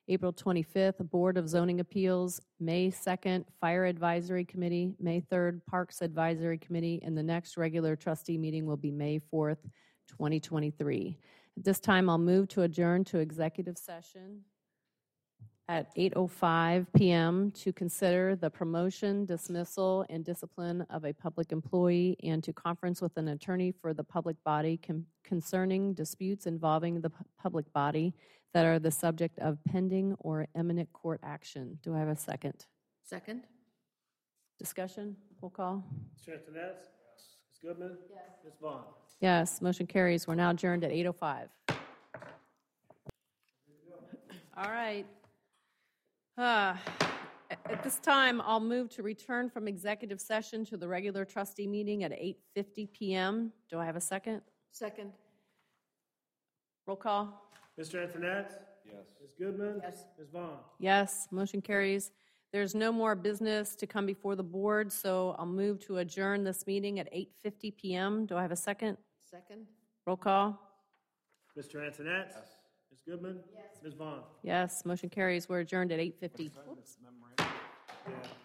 April twenty-fifth, Board of Zoning Appeals, May second, Fire Advisory Committee, May third, Parks Advisory Committee, and the next regular trustee meeting will be May fourth, twenty twenty-three. At this time, I'll move to adjourn to executive session at eight oh five p.m. to consider the promotion, dismissal, and discipline of a public employee and to conference with an attorney for the public body con- concerning disputes involving the pu- public body that are the subject of pending or imminent court action. Do I have a second? Second? Discussion? Roll call? Mister Antoinette? Miz Goodman? Yes. Miz Vaughn? Yes, motion carries. We're now adjourned at eight oh five. All right. Uh, At this time, I'll move to return from executive session to the regular trustee meeting at eight fifty p.m. Do I have a second? Second? Roll call? Mister Antoinette? Yes. Miz Goodman? Yes. Miz Vaughn? Yes, motion carries. There's no more business to come before the board, so I'll move to adjourn this meeting at eight fifty p.m. Do I have a second? Second? Roll call? Mister Antoinette? Yes. Miz Goodman? Yes. Miz Vaughn? Yes, motion carries. We're adjourned at eight fifty. Yeah.